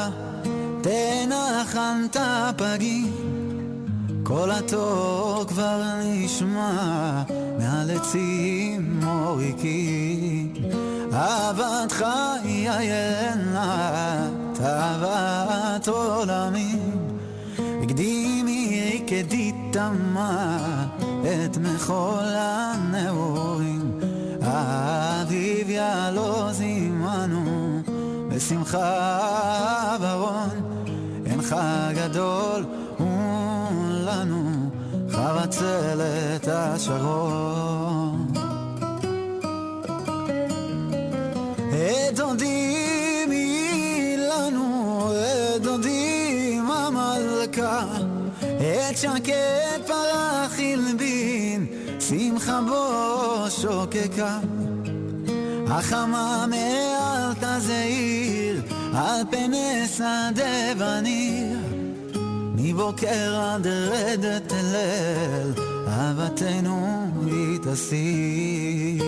F: תנחנת פגים כל התור כבר נשמע מעל עצים מוריקים אהבת חיי עינת אהבת עולמים הקדימי ריקדי תמה את מחול הנעורים האביב יעלוז עמנו בשמחה ורון אינך גדול ולנו חבצלת השרון את עודים אילנו, את עודים המלכה את שקט פרח הלבין, שמחה בו שוקקה החמה מעל תזעיר, על פני שדה וניר מבוקר עד רדת ליל, אהבתנו היא תסיר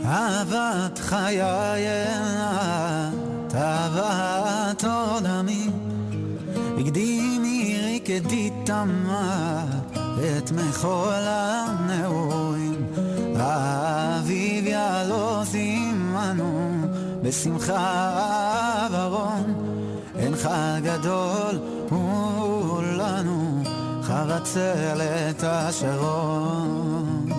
F: אהבת חיי את אהבת עולמי הקדימי ריקדי תמה את מחול הנעורים האביב יעלוז עמנו בשמחה עברון אין חג גדול הוא לנו חבצלת השרון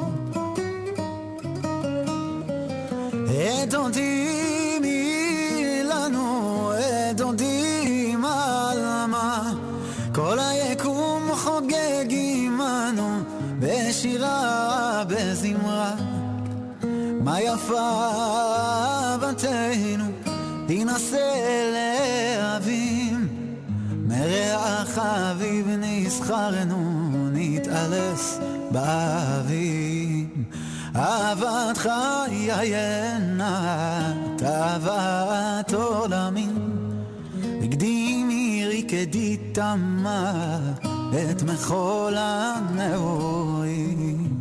F: דודים לנו דודים עלמה כל היקום חוגג עמנו בשירה בזמרה מה יפה בתינו תנסה להבין מריח אביב נסחרנו נתעלס באביב אהבת חיי את אהבת עולמי הקדימי ריקדי תמה את מחול הנעורים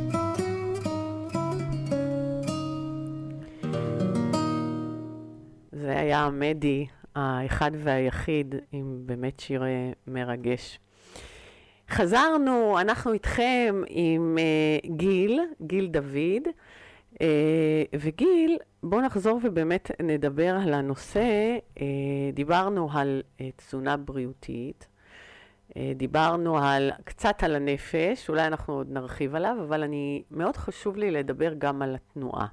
D: זה היה מדי האחד והיחיד עם באמת שיר מרגש. חזרנו, אנחנו איתכם עם גיל דוד, וגיל, בואו נחזור ובאמת נדבר על הנושא. דיברנו על תזונה בריאותית, דיברנו קצת על הנפש, אולי אנחנו עוד נרחיב עליו, אבל מאוד חשוב לי לדבר גם על התנועה.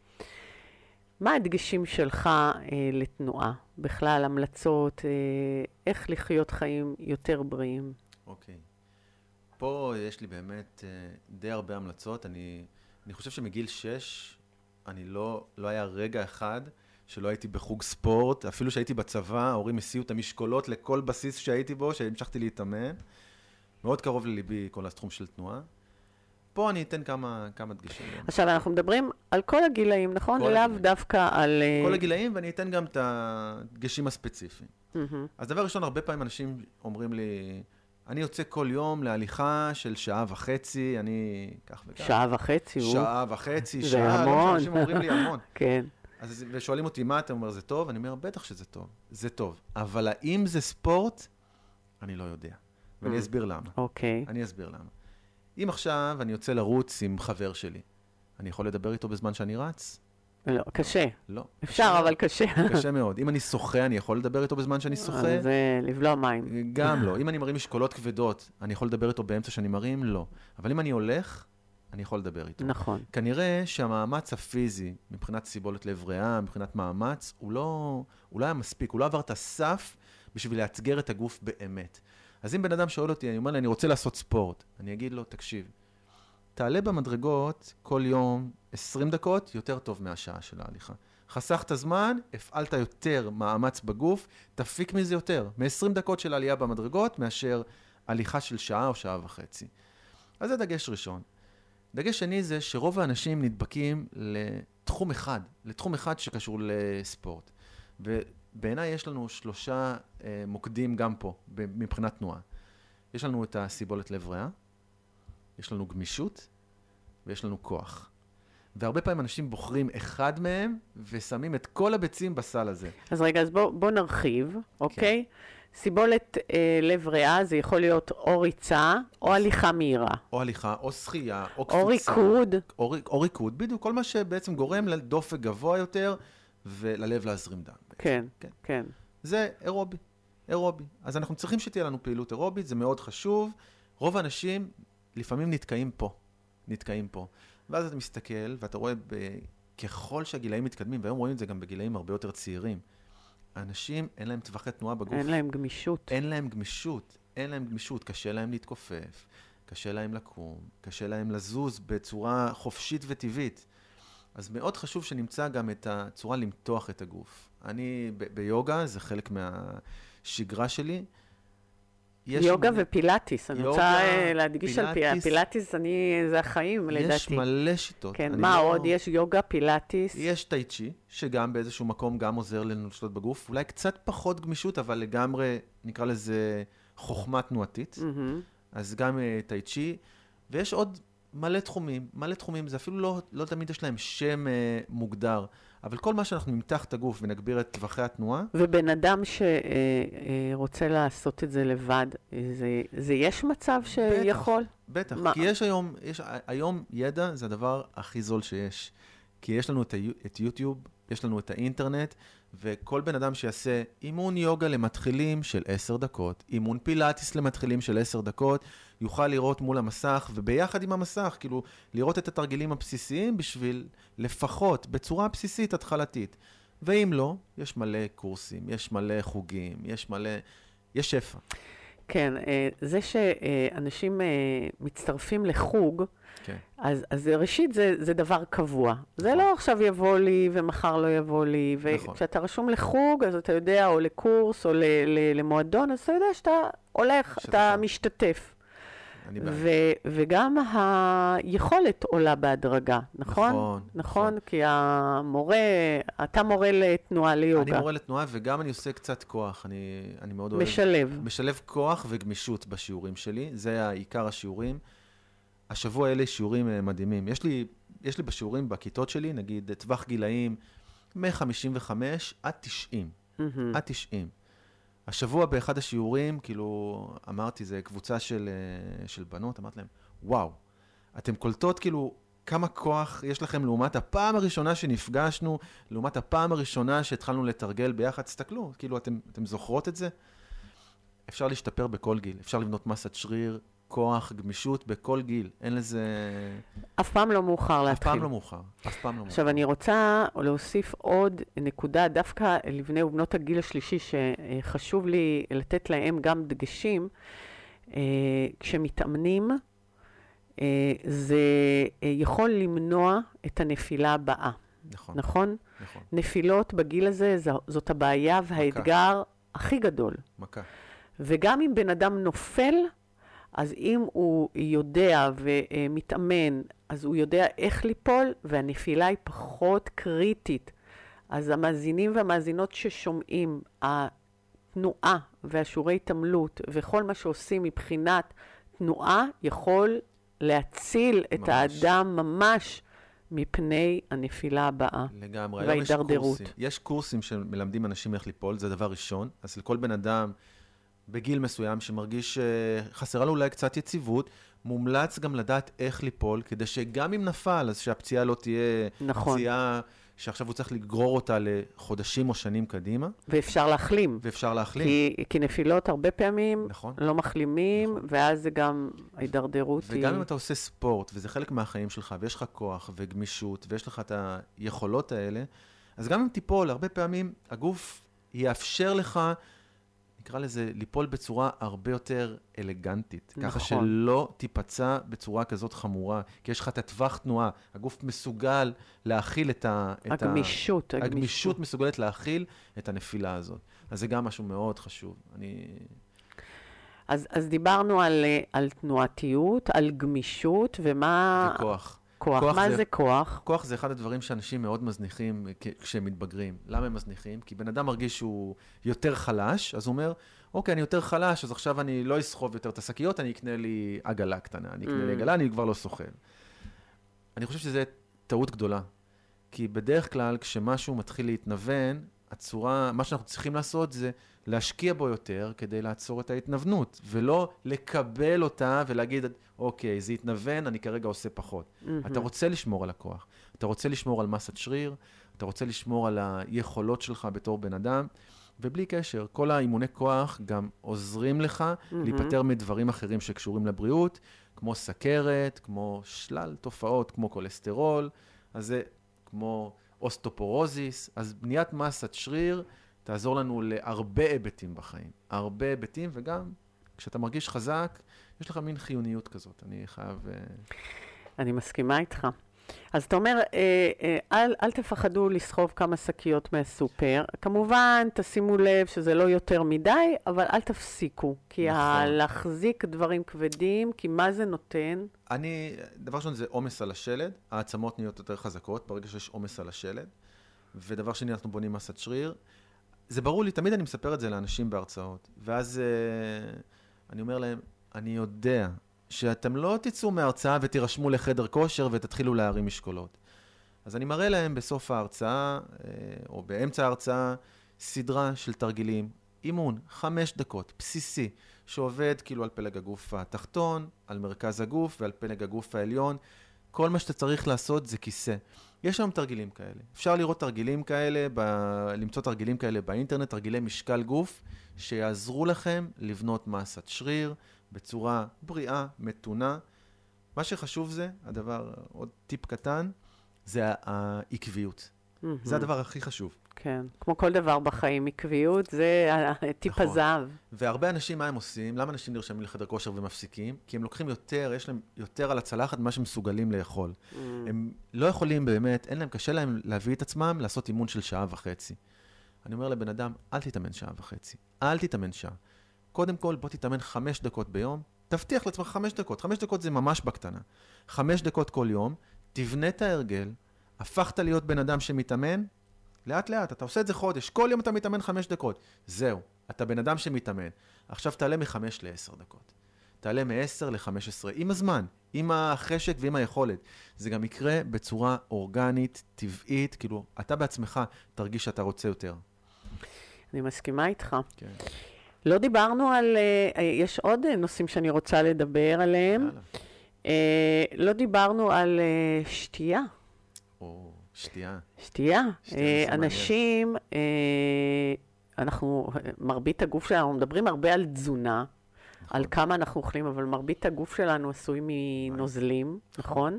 D: מה הדגשים שלך לתנועה? בכלל, המלצות, איך לחיות חיים יותר בריאים?
E: אוקיי. פה יש לי באמת די הרבה המלצות. אני חושב שמגיל 6, לא היה רגע אחד שלא הייתי בחוג ספורט, אפילו שהייתי בצבא, ההורים הסיעו את המשקולות לכל בסיס שהייתי בו, שהמשכתי להתאמן. מאוד קרוב לליבי כל התחום של תנועה. פה אני אתן כמה דגשים.
D: עכשיו, אנחנו מדברים על כל הגילאים, נכון? לאו דווקא על...
E: כל הגילאים, ואני אתן גם את הדגשים הספציפיים. אז דבר ראשון, הרבה פעמים אנשים אומרים לי, אני יוצא כל יום להליכה של שעה וחצי, אני כך וכך.
D: שעה וחצי?
E: שעה וחצי,
D: זה
E: שעה,
D: המון.
E: לא, אנשים אומרים לי המון.
D: כן.
E: ושואלים אותי, מה אתה אומר, זה טוב? אני אומר, בטח שזה טוב, זה טוב. אבל האם זה ספורט? אני לא יודע. ואני אסביר למה.
D: אוקיי.
E: אני אסביר למה. אם עכשיו אני יוצא לרוץ עם חבר שלי, אני יכול לדבר איתו בזמן שאני רץ?
D: לא, קשה.
E: לא.
D: אפשר, אבל קשה.
E: קשה מאוד. אם אני שוחה, אני יכול לדבר איתו בזמן שאני שוחה?
D: זה לבלוע מים.
E: גם לא. אם אני מרים משקולות כבדות, אני יכול לדבר איתו באמצע שאני מרים? לא. אבל אם אני הולך, אני יכול לדבר איתו.
D: נכון.
E: כנראה שהמאמץ הפיזי, מבחינת סיבולת לב ריאה, מבחינת מאמץ, הוא לא היה מספיק, הוא לא עבר את הסף בשביל לאתגר את הגוף באמת. אז אם בן אדם שואל אותי, אני אומר לי, אני רוצה לעשות ספורט, אני אגיד לו, תקשיב, תעלה במדרגות כל יום 20 דקות, יותר טוב מהשעה של ההליכה. חסכת זמן, הפעלת יותר מאמץ בגוף, תפיק מזה יותר, מ-20 דקות של עלייה במדרגות, מאשר הליכה של שעה או שעה וחצי. אז זה דגש ראשון. דגש שני זה שרוב האנשים נדבקים לתחום אחד שקשור לספורט. ובעיניי יש לנו 3 מוקדים גם פה, מבחינת תנועה. יש לנו את הסיבולת לב ריאה, יש לנו גמישות, ויש לנו כוח. והרבה פעמים אנשים בוחרים אחד מהם, ושמים את כל הביצים בסל הזה.
D: אז רגע, אז בוא נרחיב, אוקיי? סיבולת לב ריאה, זה יכול להיות או ריצה, או הליכה מהירה.
E: או הליכה, או שחייה, או קפיצה.
D: או ריקוד.
E: או ריקוד, בדיוק. כל מה שבעצם גורם לדופק גבוה יותר, וללב להזרים דם.
D: כן, כן.
E: זה אירובי. אז אנחנו צריכים שתהיה לנו פעילות אירובית, זה מאוד חשוב. רוב האנשים לפעמים נתקעים פה. ואז אתה מסתכל, ואתה רואה ככל שהגילאים מתקדמים, והיום רואים את זה גם בגילאים הרבה יותר צעירים, האנשים אין להם טווחי תנועה בגוף.
D: אין להם גמישות. קשה להם להתכופף, קשה להם לקום, קשה להם לזוז בצורה חופשית וטבעית. אז מאוד חשוב שנמצא גם את הצורה למתוח את הגוף. אני ביוגה, זה חלק מהשגרה שלי. יוגה ופילאטיס, אני רוצה להדגיש על פילאטיס, זה החיים לדעתי.
E: יש מלא שיטות.
D: כן, מה עוד? יש יוגה, פילאטיס.
E: יש טאי צ'י, שגם באיזשהו מקום גם עוזר לנו לשלוט בגוף, אולי קצת פחות גמישות, אבל לגמרי נקרא לזה חוכמה תנועתית. אז גם טאי צ'י, ויש עוד מלא תחומים, זה אפילו לא תמיד יש להם שם מוגדר, אבל כל מה שאנחנו נמתח את הגוף ונגביר את טווחי התנועה.
D: ובן אדם שרוצה לעשות את זה לבד, זה יש מצב שיכול?
E: בטח, כי יש היום ידע זה הדבר הכי זול שיש. כי יש לנו את יוטיוב, יש לנו את האינטרנט, וכל בן אדם שיעשה אימון יוגה למתחילים של 10 דקות, אימון פילאטיס למתחילים של 10 דקות, יוכל לראות מול המסך, וביחד עם המסך, כאילו, לראות את התרגילים הבסיסיים בשביל לפחות, בצורה בסיסית התחלתית. ואם לא, יש מלא קורסים, יש מלא חוגים, יש שפע.
D: כן, זה שאנשים מצטרפים לחוג,
E: כן.
D: אז ראשית זה דבר קבוע. זה לא עכשיו יבוא לי ומחר לא יבוא לי, וכשאתה רשום לחוג, אז אתה יודע, או לקורס, או למועדון, אז אתה יודע שאתה הולך, אתה משתתף. וגם היכולת עולה בהדרגה, נכון? נכון, כי אתה מורה לתנועה ליוגה.
E: אני מורה לתנועה, וגם אני עושה קצת כוח, אני מאוד אוהב. משלב כוח וגמישות בשיעורים שלי, זה העיקר השיעורים. השבוע האלה שיעורים מדהימים. יש לי בשיעורים בכיתות שלי, נגיד, טווח גילאים מ-55 עד 90. עד 90. השבוע באחד השיעורים, כאילו, אמרתי, זה קבוצה של בנות, אמרתי להם, וואו, אתם קולטות כאילו כמה כוח יש לכם לעומת הפעם הראשונה שנפגשנו, לעומת הפעם הראשונה שהתחלנו לתרגל ביחד, תסתכלו, כאילו, אתם זוכרות את זה? אפשר להשתפר בכל גיל, אפשר לבנות מסת שריר, כוח, גמישות, בכל גיל. אין לזה...
D: אף פעם לא מאוחר להתחיל.
E: אף פעם לא מאוחר.
D: עכשיו, אני רוצה להוסיף עוד נקודה, דווקא לבני ובנות הגיל השלישי, שחשוב לי לתת להם גם דגשים. כשמתאמנים, זה יכול למנוע את הנפילה הבאה.
E: נכון.
D: נכון? נכון. נפילות בגיל הזה, זאת הבעיה והאתגר הכי גדול.
E: מכה.
D: וגם אם בן אדם נופל, אז אם הוא יודע ומתאמן, אז הוא יודע איך ליפול, והנפילה היא פחות קריטית. אז המאזינים והמאזינות ששומעים, התנועה והשיעורי התעמלות, וכל מה שעושים מבחינת תנועה, יכול להציל את האדם ממש מפני הנפילה הבאה.
E: לגמרי.
D: וההידרדרות.
E: יש קורסים שמלמדים אנשים איך ליפול, זה דבר ראשון. אז לכל בן אדם בגיל מסוים שמרגיש חסרה לו אולי קצת יציבות, מומלץ גם לדעת איך ליפול, כדי שגם אם נפל, אז שהפציעה לא תהיה פציעה שעכשיו הוא צריך לגרור אותה לחודשים או שנים קדימה.
D: ואפשר להחלים. כי נפילות הרבה פעמים לא מחלימים, ואז זה גם ההידרדרות.
E: וגם אם אתה עושה ספורט, וזה חלק מהחיים שלך, ויש לך כוח וגמישות, ויש לך את היכולות האלה, אז גם אם תיפול, הרבה פעמים הגוף יאפשר לך, נקרא לזה, ליפול בצורה הרבה יותר אלגנטית. נכון. ככה שלא תיפצע בצורה כזאת חמורה. כי יש לך את הטווח תנועה. הגוף מסוגל להכיל הגמישות מסוגלת להכיל את הנפילה הזאת. אז זה גם משהו מאוד חשוב.
D: אז דיברנו על תנועתיות, על גמישות, ומה...
E: וכוח.
D: מה זה כוח?
E: כוח זה אחד הדברים שאנשים מאוד מזניחים כשהם מתבגרים. למה הם מזניחים? כי בן אדם מרגיש שהוא יותר חלש, אז הוא אומר, אוקיי, אני יותר חלש, אז עכשיו אני לא אסחוב יותר את השקיות, אני אקנה לי עגלה קטנה. אני אקנה לי עגלה, אני כבר לא סוחב. אני חושב שזה טעות גדולה. כי בדרך כלל, כשמשהו מתחיל להתנוון, מה שאנחנו צריכים לעשות זה להשקיע בו יותר כדי לעצור את ההתנוונות, ולא לקבל אותה ולהגיד, אוקיי, זה התנוון, אני כרגע עושה פחות. אתה רוצה לשמור על הכוח, אתה רוצה לשמור על מסת שריר, אתה רוצה לשמור על היכולות שלך בתור בן אדם, ובלי קשר, כל האימוני כוח גם עוזרים לך להיפטר מדברים אחרים שקשורים לבריאות, כמו סכרת, כמו שלל תופעות, כמו כולסטרול, אז זה כמו אוסטופורוזיס, אז בניית מסת שריר תעזור לנו להרבה היבטים בחיים. הרבה היבטים, וגם כשאתה מרגיש חזק, יש לך מין חיוניות כזאת. אני חייב...
D: אני מסכימה איתך. אז אתה אומר, אל תפחדו לסחוב כמה שקיות מהסופר. כמובן, תשימו לב שזה לא יותר מדי, אבל אל תפסיקו. כי להחזיק דברים כבדים, כי מה זה נותן?
E: דבר ראשון זה עומס על השלד. העצמות נהיות יותר חזקות ברגע שיש עומס על השלד. ודבר שני, אנחנו בונים מסת שריר. זה ברור לי, תמיד אני מספר את זה לאנשים בהרצאות. ואז אני אומר להם, אני יודע שאתם לא תצאו מההרצאה ותירשמו לחדר כושר ותתחילו להרים משקולות. אז אני מראה להם בסוף ההרצאה, או באמצע ההרצאה, סדרה של תרגילים, אימון, 5 דקות, בסיסי, שעובד כאילו על פלג הגוף התחתון, על מרכז הגוף ועל פלג הגוף העליון. כל מה שאתה צריך לעשות זה כיסא. יש שם תרגילים כאלה. אפשר לראות תרגילים כאלה, למצוא תרגילים כאלה באינטרנט, תרגילי משקל גוף, שיעזרו לכם לבנות מסת שריר בצורה בריאה, מתונה. מה שחשוב זה, הדבר, עוד טיפ קטן, זה העקביות. זה הדבר הכי חשוב.
D: כן, כמו כל דבר בחיים, עקביות, זה טיפ הזהב.
E: והרבה אנשים, מה הם עושים? למה אנשים נרשמים לחדר כושר ומפסיקים? כי הם לוקחים יותר, יש להם יותר על הצלחת ממה שהם מסוגלים לאכול. הם לא יכולים באמת, אין להם, קשה להם להביא את עצמם, לעשות אימון של 1.5 שעות. אני אומר לבן אדם, אל תתאמן 1.5 שעות. אל תתאמן שעה. קודם כל, בוא תתאמן 5 דקות ביום. תבטיח לעצמך 5 דקות. 5 דקות זה ממש בקטנה. 5 דקות כל יום, תבנה את ההרגל, הפכת להיות בן אדם שמתאמן, לאט לאט, אתה עושה את זה חודש, כל יום אתה מתאמן 5 דקות. זהו, אתה בן אדם שמתאמן. עכשיו תעלה מ-5 ל-10 דקות. תעלה מ-10 ל-15, עם הזמן, עם החשק ועם היכולת. זה גם יקרה בצורה אורגנית, טבעית, כאילו, אתה בעצמך תרגיש שאתה רוצה יותר.
D: אני מסכימה איתך.
E: כן.
D: לא דיברנו על, יש עוד נושאים שאני רוצה לדבר עליהם. לא דיברנו על שתייה.
E: או, שתייה.
D: שתייה. אנשים, אנחנו, מרבית הגוף שלנו, מדברים הרבה על תזונה, על כמה אנחנו אוכלים, אבל מרבית הגוף שלנו עשוי מנוזלים, נכון?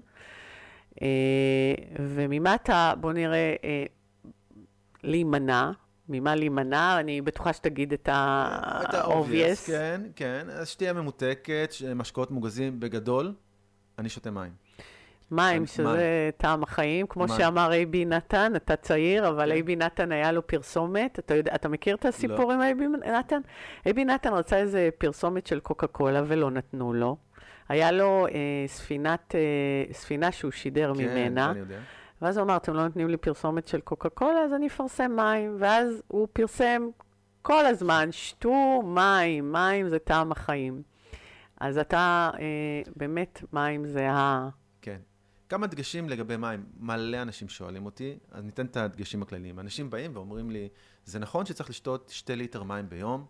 D: וממה אתה, בוא נראה, להימנע, ממה להימנע, אני בטוחה שתגיד את ה-obvious.
E: כן, כן. אז שתייה ממותקת, משקאות מוגזים בגדול, אני שותה מים.
D: מים, שזה טעם החיים, כמו שאמר אייבי נתן, אתה צעיר, אבל אייבי נתן היה לו פרסומת, אתה מכיר את הסיפור עם אייבי נתן? אייבי נתן רצה איזה פרסומת של קוקה קולה ולא נתנו לו. היה לו ספינה שהוא שידר ממנה. כן, אני יודע. ואז הוא אמר, אתם לא נותנים לי פרסומת של קוקה קולה, אז אני אפרסם מים. ואז הוא פרסם כל הזמן, שתו מים, מים זה טעם החיים. אז אתה, באמת, מים זה
E: כן. כמה דגשים לגבי מים. מלא אנשים שואלים אותי, אז ניתן את הדגשים הכלליים. אנשים באים ואומרים לי, זה נכון שצריך לשתות 2 ליטר מים ביום?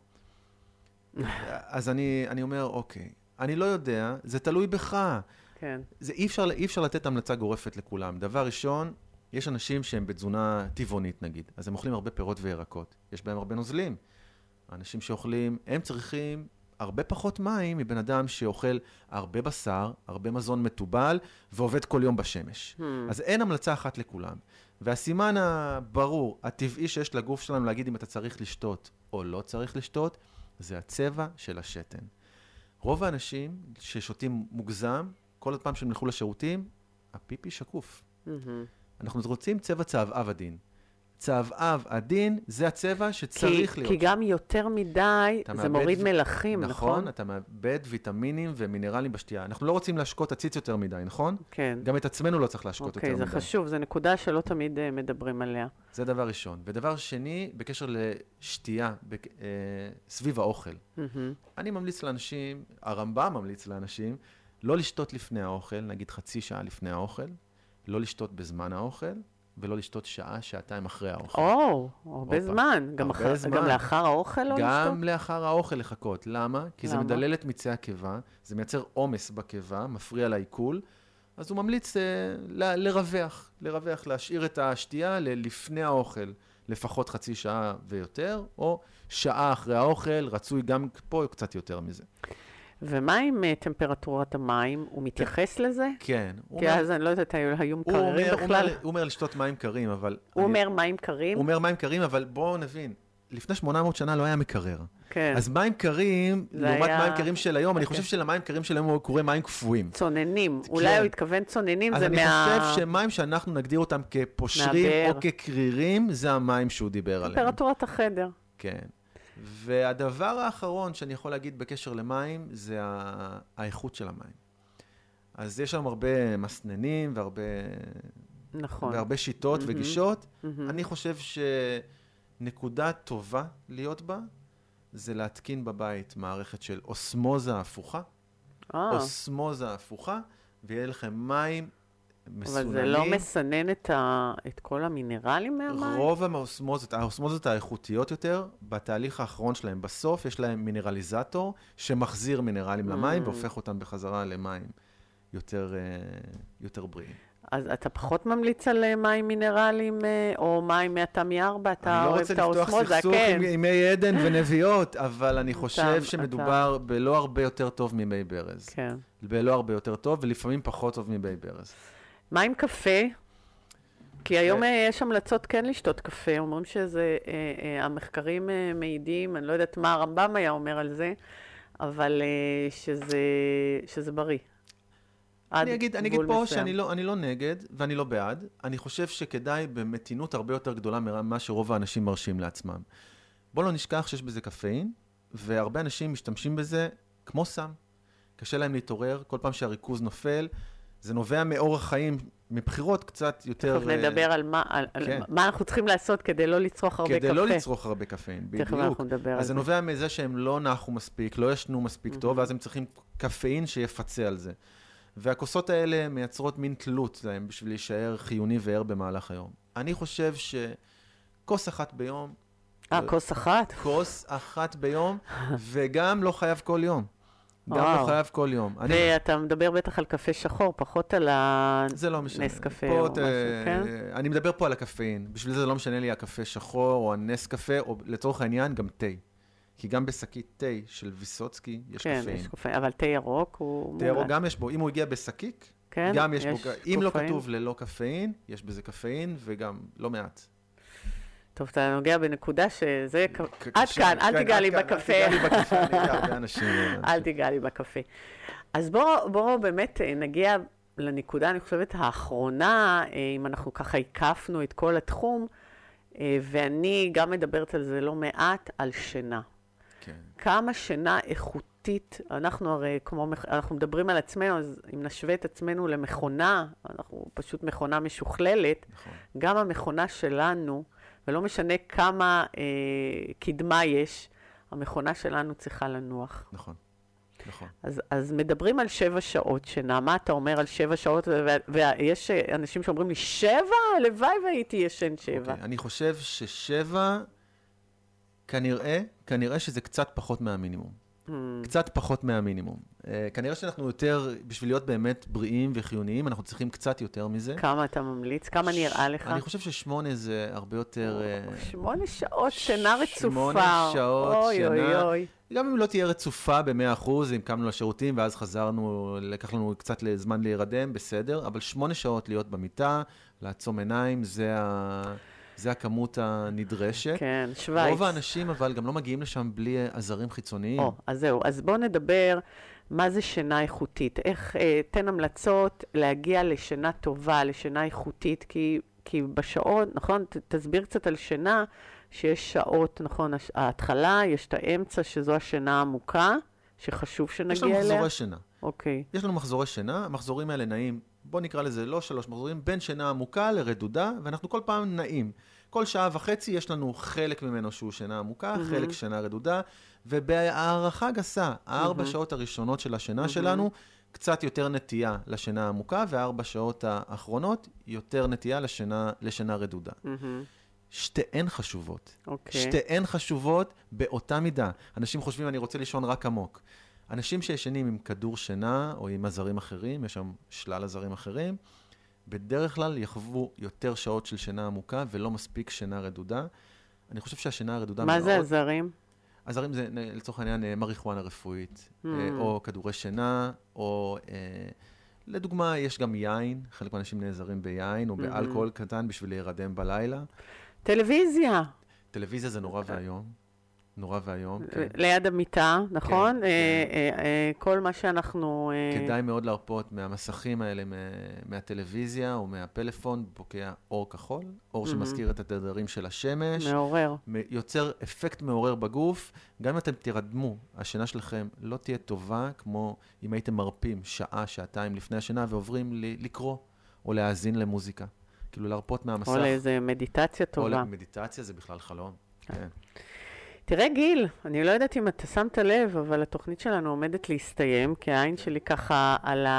E: אז אני אומר, אוקיי, אני לא יודע, זה תלוי בך.
D: כן.
E: זה אי אפשר לתת המלצה גורפת לכולם. דבר ראשון, יש אנשים שהם בתזונה טבעונית נגיד, אז הם אוכלים הרבה פירות וירקות. יש בהם הרבה נוזלים. האנשים שאוכלים, הם צריכים הרבה פחות מים מבן אדם שאוכל הרבה בשר, הרבה מזון מטובל, ועובד כל יום בשמש. אז אין המלצה אחת לכולם. והסימן הברור, הטבעי שיש לגוף שלנו להגיד אם אתה צריך לשתות או לא צריך לשתות, זה הצבע של השתן. רוב האנשים ששותים מוגזם, כל פעם שהם ילכו לשירותים, הפיפי שקוף. אנחנו רוצים צבע צהבהב עדין. צהבהב עדין זה הצבע שצריך להיות.
D: כי גם יותר מדי זה מוריד מלחים, נכון?
E: נכון, אתה מאבד ויטמינים ומינרלים בשתייה. אנחנו לא רוצים להשקות עציץ יותר מדי, נכון?
D: כן.
E: גם את עצמנו לא צריך להשקות יותר מדי.
D: אוקיי, זה חשוב, זו נקודה שלא תמיד מדברים עליה.
E: זה דבר ראשון. ודבר שני, בקשר לשתייה, סביב האוכל. אני ממליץ לאנשים, הרמב"ם ממליץ לאנשים, לא לשתות לפני האוכל, נגיד 0.5 שעה לפני האוכל, לא לשתות בזמן האוכל, ולא לשתות שעה, שעתיים אחרי האוכל.
D: הרבה זמן. גם לאחר האוכל לא לשתות? גם
E: לאחר האוכל לחכות. למה? כי זה מדלל את מיצי הקיבה, זה מייצר עומס בקיבה, מפריע לעיכול, אז הוא ממליץ לרווח, להשאיר את השתייה לפני האוכל, לפחות 0.5 שעה ויותר, או שעה אחרי האוכל, רצוי גם פה קצת יותר מזה.
D: ומה עם טמפרטורת המים? הוא מתייחס לזה?
E: כן.
D: כי אז אני לא יודעת, היו מקררים בכלל.
E: הוא אומר לשתות מים קרים, אבל...
D: הוא אומר מים קרים?
E: הוא אומר מים קרים, אבל בואו נבין. לפני 800 שנה לא היה מקרר.
D: כן.
E: אז מים קרים, לעומת מים קרים של היום, אני חושב שלמים קרים של היום הוא קורא מים קפואים.
D: צוננים. אולי הוא התכוון צוננים, זה מה...
E: אז אני חושב שמים שאנחנו נגדיר אותם כפושרים או כקרירים, זה המים שהוא דיבר עליהם.
D: טמפרטורת החדר.
E: כן. והדבר האחרון שאני יכול להגיד בקשר למים, זה האיכות של המים. אז יש שם הרבה מסננים והרבה שיטות וגישות. אני חושב שנקודה טובה להיות בה, זה להתקין בבית מערכת של אוסמוזה הפוכה. אוסמוזה הפוכה, ויהיה לכם מים מסוננים.
D: אבל זה לא מסנן את כל המינרלים מהמים?
E: רוב האוסמוזות האיכותיות יותר, בתהליך האחרון שלהם, בסוף יש להם מינרליזטור, שמחזיר מינרלים למים, והופך אותם בחזרה למים יותר בריאים.
D: אז אתה פחות ממליץ על מים מינרלים, או מים מהתמי 4? אתה אוהב את האוסמוזה?
E: אני לא רוצה לפתוח סכסוך עם מי עדן ונביאות, אבל אני חושב שמדובר בלא הרבה יותר טוב ממי ברז.
D: כן.
E: בלא הרבה יותר טוב, ולפעמים פחות טוב ממי ברז.
D: מה עם קפה? כי היום יש המלצות כן לשתות קפה, אומרים שזה, המחקרים מעידים, אני לא יודעת מה הרמב"ם היה אומר על זה, אבל שזה בריא.
E: אני אגיד פה שאני לא נגד ואני לא בעד. אני חושב שכדאי במתינות הרבה יותר גדולה ממה שרוב האנשים מרשים לעצמם. בוא לא נשכח שיש בזה קפאין, והרבה אנשים משתמשים בזה כמו סם. קשה להם להתעורר, כל פעם שהריכוז נופל, זה נובע מאורח חיים, מבחירות קצת יותר...
D: תכף נדבר על מה אנחנו צריכים לעשות כדי לא לצרוך הרבה קפה.
E: כדי לא לצרוך הרבה קפאין, בדיוק.
D: תכף אנחנו נדבר על זה.
E: אז זה נובע מזה שהם לא נחו מספיק, לא ישנו מספיק טוב, ואז הם צריכים קפאין שיפצה על זה. והכוסות האלה מייצרות מין תלות להם בשביל להישאר חיוני וער במהלך היום. אני חושב שכוס אחת ביום...
D: כוס אחת?
E: כוס אחת ביום, וגם לא חייב כל יום. גם לא חייב כל יום.
D: ואתה מדבר בטח על קפה שחור, פחות על הנס קפה או משהו, כן?
E: אני מדבר פה על הקפאין. בשביל זה לא משנה לי הקפה שחור או הנס קפה, או לצורך העניין גם תה. כי גם בשקית תה של ויסוצקי יש קפאין.
D: כן, יש קפאין, אבל תה ירוק הוא...
E: תה ירוק גם יש בו, אם הוא הגיע בשקיק, גם יש בו, אם לא כתוב ללא קפאין, יש בזה קפאין וגם לא מעט.
D: טוב, אתה נוגע בנקודה שזה... עד כאן, אל תיגע לי בקפה.
E: אל תיגע לי בקפה, אני אגע הרבה אנשים.
D: אל תיגע לי בקפה. אז בואו באמת נגיע לנקודה, אני חושבת, האחרונה, אם אנחנו ככה הקפנו את כל התחום, ואני גם מדברת על זה לא מעט, על שינה.
E: כן.
D: כמה שינה איכותית, אנחנו הרי, אנחנו מדברים על עצמנו, אז אם נשווה את עצמנו למכונה, אנחנו פשוט מכונה משוכללת,
E: נכון. גם
D: המכונה שלנו, ולא משנה כמה קדמה יש, המכונה שלנו צריכה לנוח.
E: נכון, נכון.
D: אז מדברים על 7 שעות שינה. מה אתה אומר על 7 שעות? ויש אנשים שאומרים לי, 7? הלוואי והייתי ישן 7.
E: אני חושב ש7, כנראה שזה קצת פחות מהמינימום. קצת פחות מהמינימום. כנראה שאנחנו יותר, בשביל להיות באמת בריאים וחיוניים, אנחנו צריכים קצת יותר מזה.
D: כמה אתה ממליץ? כמה נראה לך?
E: אני חושב ש8 זה הרבה יותר...
D: 8 שעות שינה רצופה.
E: 8 שעות שינה.
D: אוי, אוי.
E: גם אם לא תהיה רצופה ב100%, אם קמנו לשירותים ואז חזרנו, לקח לנו קצת זמן להירדם, בסדר, אבל 8 שעות להיות במיטה, לעצום עיניים, זה הכמות הנדרשת.
D: כן, שוויץ.
E: רוב האנשים אבל גם לא מגיעים לשם בלי עזרים חיצוניים.
D: אז זהו, אז בואו נדבר מה זה שינה איכותית. איך תן המלצות להגיע לשינה טובה, לשינה איכותית, כי בשעות, נכון, תסביר קצת על שינה, שיש שעות, נכון, ההתחלה, יש את האמצע, שזו השינה העמוקה, שחשוב שנגיע אליה.
E: יש לנו מחזורי שינה.
D: אוקיי.
E: יש לנו מחזורי שינה, המחזורים האלה נעים, בוא נקרא לזה לא 3 מחזורים, בין שינה עמוקה לרדודה, ואנחנו כל פעם נעים. כל שעה וחצי יש לנו חלק ממנו שהוא שינה עמוקה, חלק שינה רדודה, ובהערכה גסה, 4 שעות הראשונות של השינה שלנו, קצת יותר נטייה לשינה עמוקה, ו4 שעות האחרונות יותר נטייה לשינה רדודה. שתיהן חשובות. שתיהן חשובות באותה מידה. אנשים חושבים, אני רוצה לישון רק עמוק. אנשים שישנים עם כדור שינה, או עם עזרים אחרים, יש שם שלל עזרים אחרים, בדרך כלל יחוו יותר שעות של שינה עמוקה, ולא מספיק שינה רדודה. אני חושב שהשינה הרדודה מאוד...
D: מה זה עזרים?
E: עזרים זה, לצורך העניין, מריחואנה רפואית, או כדורי שינה, או... לדוגמה, יש גם יין, חלק מהאנשים נעזרים ביין, או באלכוהול קטן בשביל להירדם בלילה.
D: טלוויזיה.
E: טלוויזיה זה נורא והיום. נורא והיום, כן.
D: ליד המיטה, נכון? כל מה שאנחנו...
E: כדאי מאוד להרפות מהמסכים האלה, מהטלוויזיה או מהפלאפון, בוקע אור כחול, אור שמזכיר את התדרים של השמש.
D: מעורר.
E: יוצר אפקט מעורר בגוף. גם אם אתם תירדמו, השינה שלכם לא תהיה טובה, כמו אם הייתם מרפים שעה, שעתיים לפני השינה, ועוברים לקרוא או להאזין למוזיקה. כאילו להרפות מהמסך.
D: או לאיזה מדיטציה טובה.
E: או למדיטציה, זה בכלל חלום. כן.
D: תראה גיל, אני לא יודעת אם אתה שמת לב, אבל התוכנית שלנו עומדת להסתיים, כי העין שלי ככה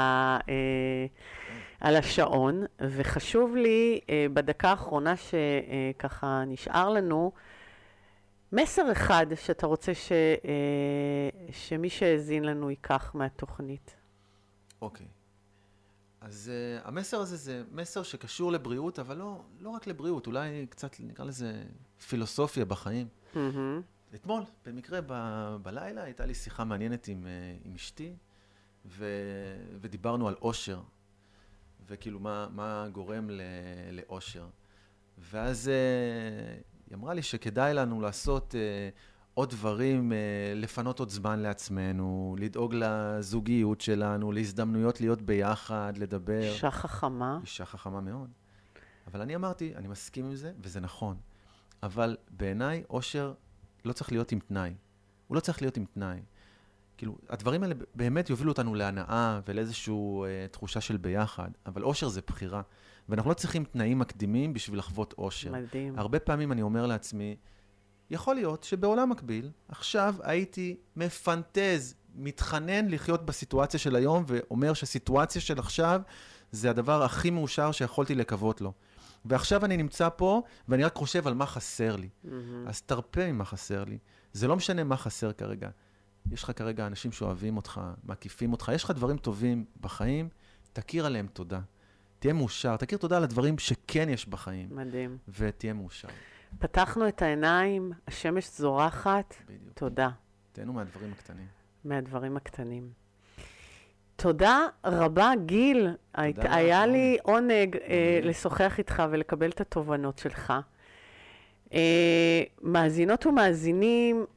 D: על השעון, וחשוב לי בדקה האחרונה שככה נשאר לנו, מסר אחד שאתה רוצה שמי שהזין לנו ייקח מהתוכנית.
E: אוקיי. אז המסר הזה זה מסר שקשור לבריאות, אבל לא רק לבריאות, אולי קצת נקרא לזה פילוסופיה בחיים. אתמול, במקרה בלילה, הייתה לי שיחה מעניינת עם אשתי, ודיברנו על אושר, וכאילו מה גורם לאושר. ואז היא אמרה לי שכדאי לנו לעשות עוד דברים, לפנות עוד זמן לעצמנו, לדאוג לזוגיות שלנו, להזדמנויות להיות ביחד, לדבר.
D: אישה חכמה.
E: אישה חכמה מאוד. אבל אני אמרתי, אני מסכים עם זה, וזה נכון. אבל בעיניי, אושר לא צריך להיות עם תנאי. הוא לא צריך להיות עם תנאי. כאילו, הדברים האלה באמת יובילו אותנו להנאה ולאיזושהי תחושה של ביחד. אבל אושר זה בחירה. ואנחנו לא צריכים תנאים מקדימים בשביל לחוות אושר.
D: מדהים.
E: הרבה פעמים אני אומר לעצמי, יכול להיות שבעולם מקביל, עכשיו הייתי מפנטז, מתחנן לחיות בסיטואציה של היום, ואומר שהסיטואציה של עכשיו זה הדבר הכי מאושר שיכולתי לקוות לו. ועכשיו אני נמצא פה, ואני רק חושב על מה חסר לי. אז תרפה ממה חסר לי. זה לא משנה מה חסר כרגע. יש לך כרגע אנשים שאוהבים אותך, מקיפים אותך, יש לך דברים טובים בחיים, תכיר עליהם תודה. תהיה מאושר, תכיר תודה על הדברים שכן יש בחיים.
D: מדהים.
E: ותהיה מאושר.
D: פתחנו את העיניים, השמש זורחת.
E: בדיוק.
D: תודה.
E: תהנו מהדברים הקטנים.
D: מהדברים הקטנים. תודה רבה, גיל.
E: תודה.
D: היה לי עונג לשוחח איתך ולקבל את התובנות שלך. מאזינות ומאזינים,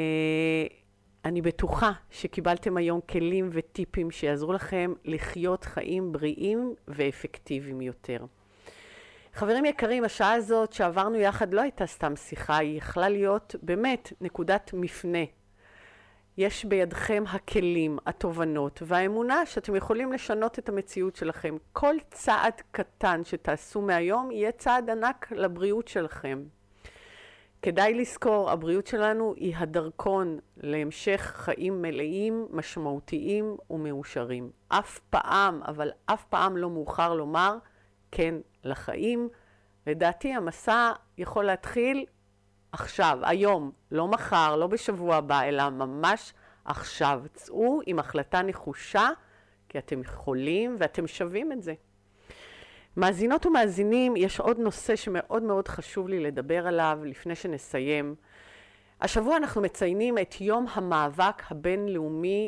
D: אני בטוחה שקיבלתם היום כלים וטיפים שיעזרו לכם לחיות חיים בריאים ואפקטיביים יותר. חברים יקרים, השעה הזאת שעברנו יחד לא הייתה סתם שיחה, היא יכלה להיות באמת נקודת מפנה. יש בידכם הכלים, התובנות והאמונה שאתם יכולים לשנות את המציאות שלכם. כל צעד קטן שתעשו מהיום יהיה צעד ענק לבריאות שלכם. כדאי לזכור, הבריאות שלנו היא הדרכון להמשך חיים מלאים, משמעותיים ומאושרים. אף פעם, אבל אף פעם לא מאוחר לומר כן לחיים. לדעתי המסע יכול להתחיל עכשיו, היום, לא מחר, לא בשבוע הבא, אלא ממש עכשיו. צאו עם החלטה נחושה, כי אתם יכולים ואתם שווים את זה. מאזינות ומאזינים, יש עוד נושא שמאוד מאוד חשוב לי לדבר עליו לפני שנסיים. השבוע אנחנו מציינים את יום המאבק הבינלאומי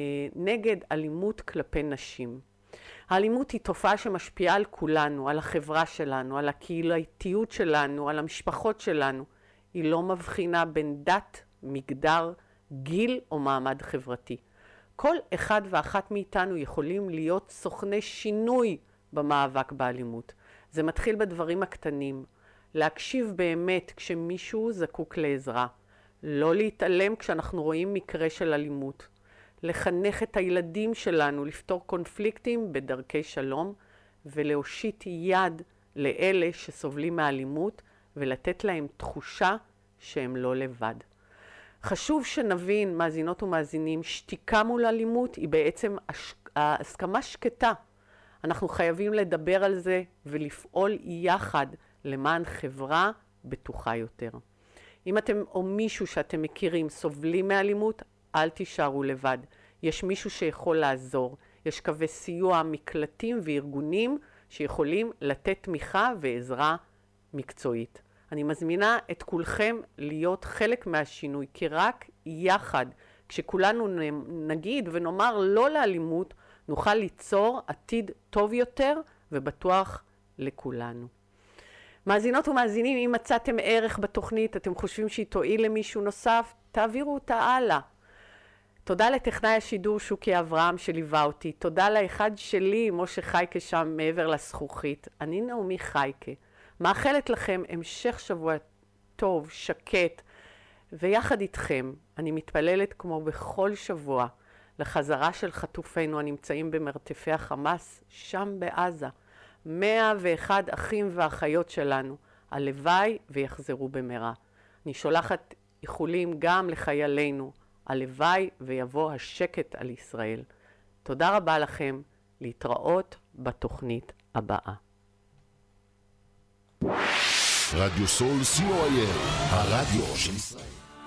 D: נגד אלימות כלפי נשים. האלימות היא תופעה שמשפיעה על כולנו, על החברה שלנו, על הקהילתיות שלנו, על המשפחות שלנו. היא לא מבחינה בין דת, מגדר, גיל או מעמד חברתי. כל אחד ואחת מאיתנו יכולים להיות סוכני שינוי במאבק באלימות. זה מתחיל בדברים הקטנים. להקשיב באמת כשמישהו זקוק לעזרה. לא להתעלם כשאנחנו רואים מקרה של אלימות. לחנך את הילדים שלנו לפתור קונפליקטים בדרכי שלום, ולהושיט יד לאלה שסובלים מאלימות, ולתת להם תחושה שהם לא לבד. חשוב שנבין, מאזינות ומאזינים, שתיקה מול אלימות היא בעצם הסכמה שקטה. אנחנו חייבים לדבר על זה ולפעול יחד למען חברה בטוחה יותר. אם אתם או מישהו שאתם מכירים סובלים מאלימות, אל תישארו לבד. יש מישהו שיכול לעזור. יש קווי סיוע, מקלטים וארגונים שיכולים לתת תמיכה ועזרה מקצועית. אני מזמינה את כולכם להיות חלק מהשינוי, כי רק יחד, כשכולנו נגיד ונאמר לא לאלימות, נוכל ליצור עתיד טוב יותר ובטוח לכולנו. מאזינות ומאזינים, אם מצאתם ערך בתוכנית, אתם חושבים שהיא תועיל למישהו נוסף, תעבירו אותה הלאה. תודה לטכנאי השידור שוקי אברהם שליווה אותי. תודה לאחד שלי, משה חייקה שם מעבר לזכוכית. אני נעמי חייקה. מאחלת לכם המשך שבוע טוב, שקט, ויחד איתכם אני מתפללת כמו בכל שבוע לחזרה של חטופינו הנמצאים במרתפי החמאס שם בעזה. 101 אחים ואחיות שלנו, הלוואי ויחזרו במהרה. אני שולחת איחולים גם לחיילינו. הלוואי ויבוא השקט על ישראל. תודה רבה לכם, להתראות בתוכנית הבאה.
A: רדיו סול co.il, הרדיו של ישראל.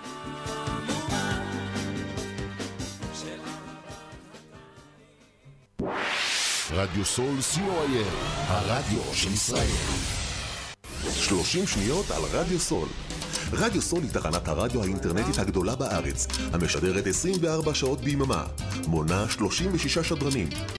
A: רדיו סול co.il, הרדיו של ישראל. 30 שניות על רדיו סול. רדיו סול היא תחנת הרדיו האינטרנטית הגדולה בארץ, המשדרת 24 שעות ביממה, מונה 36 שדרנים.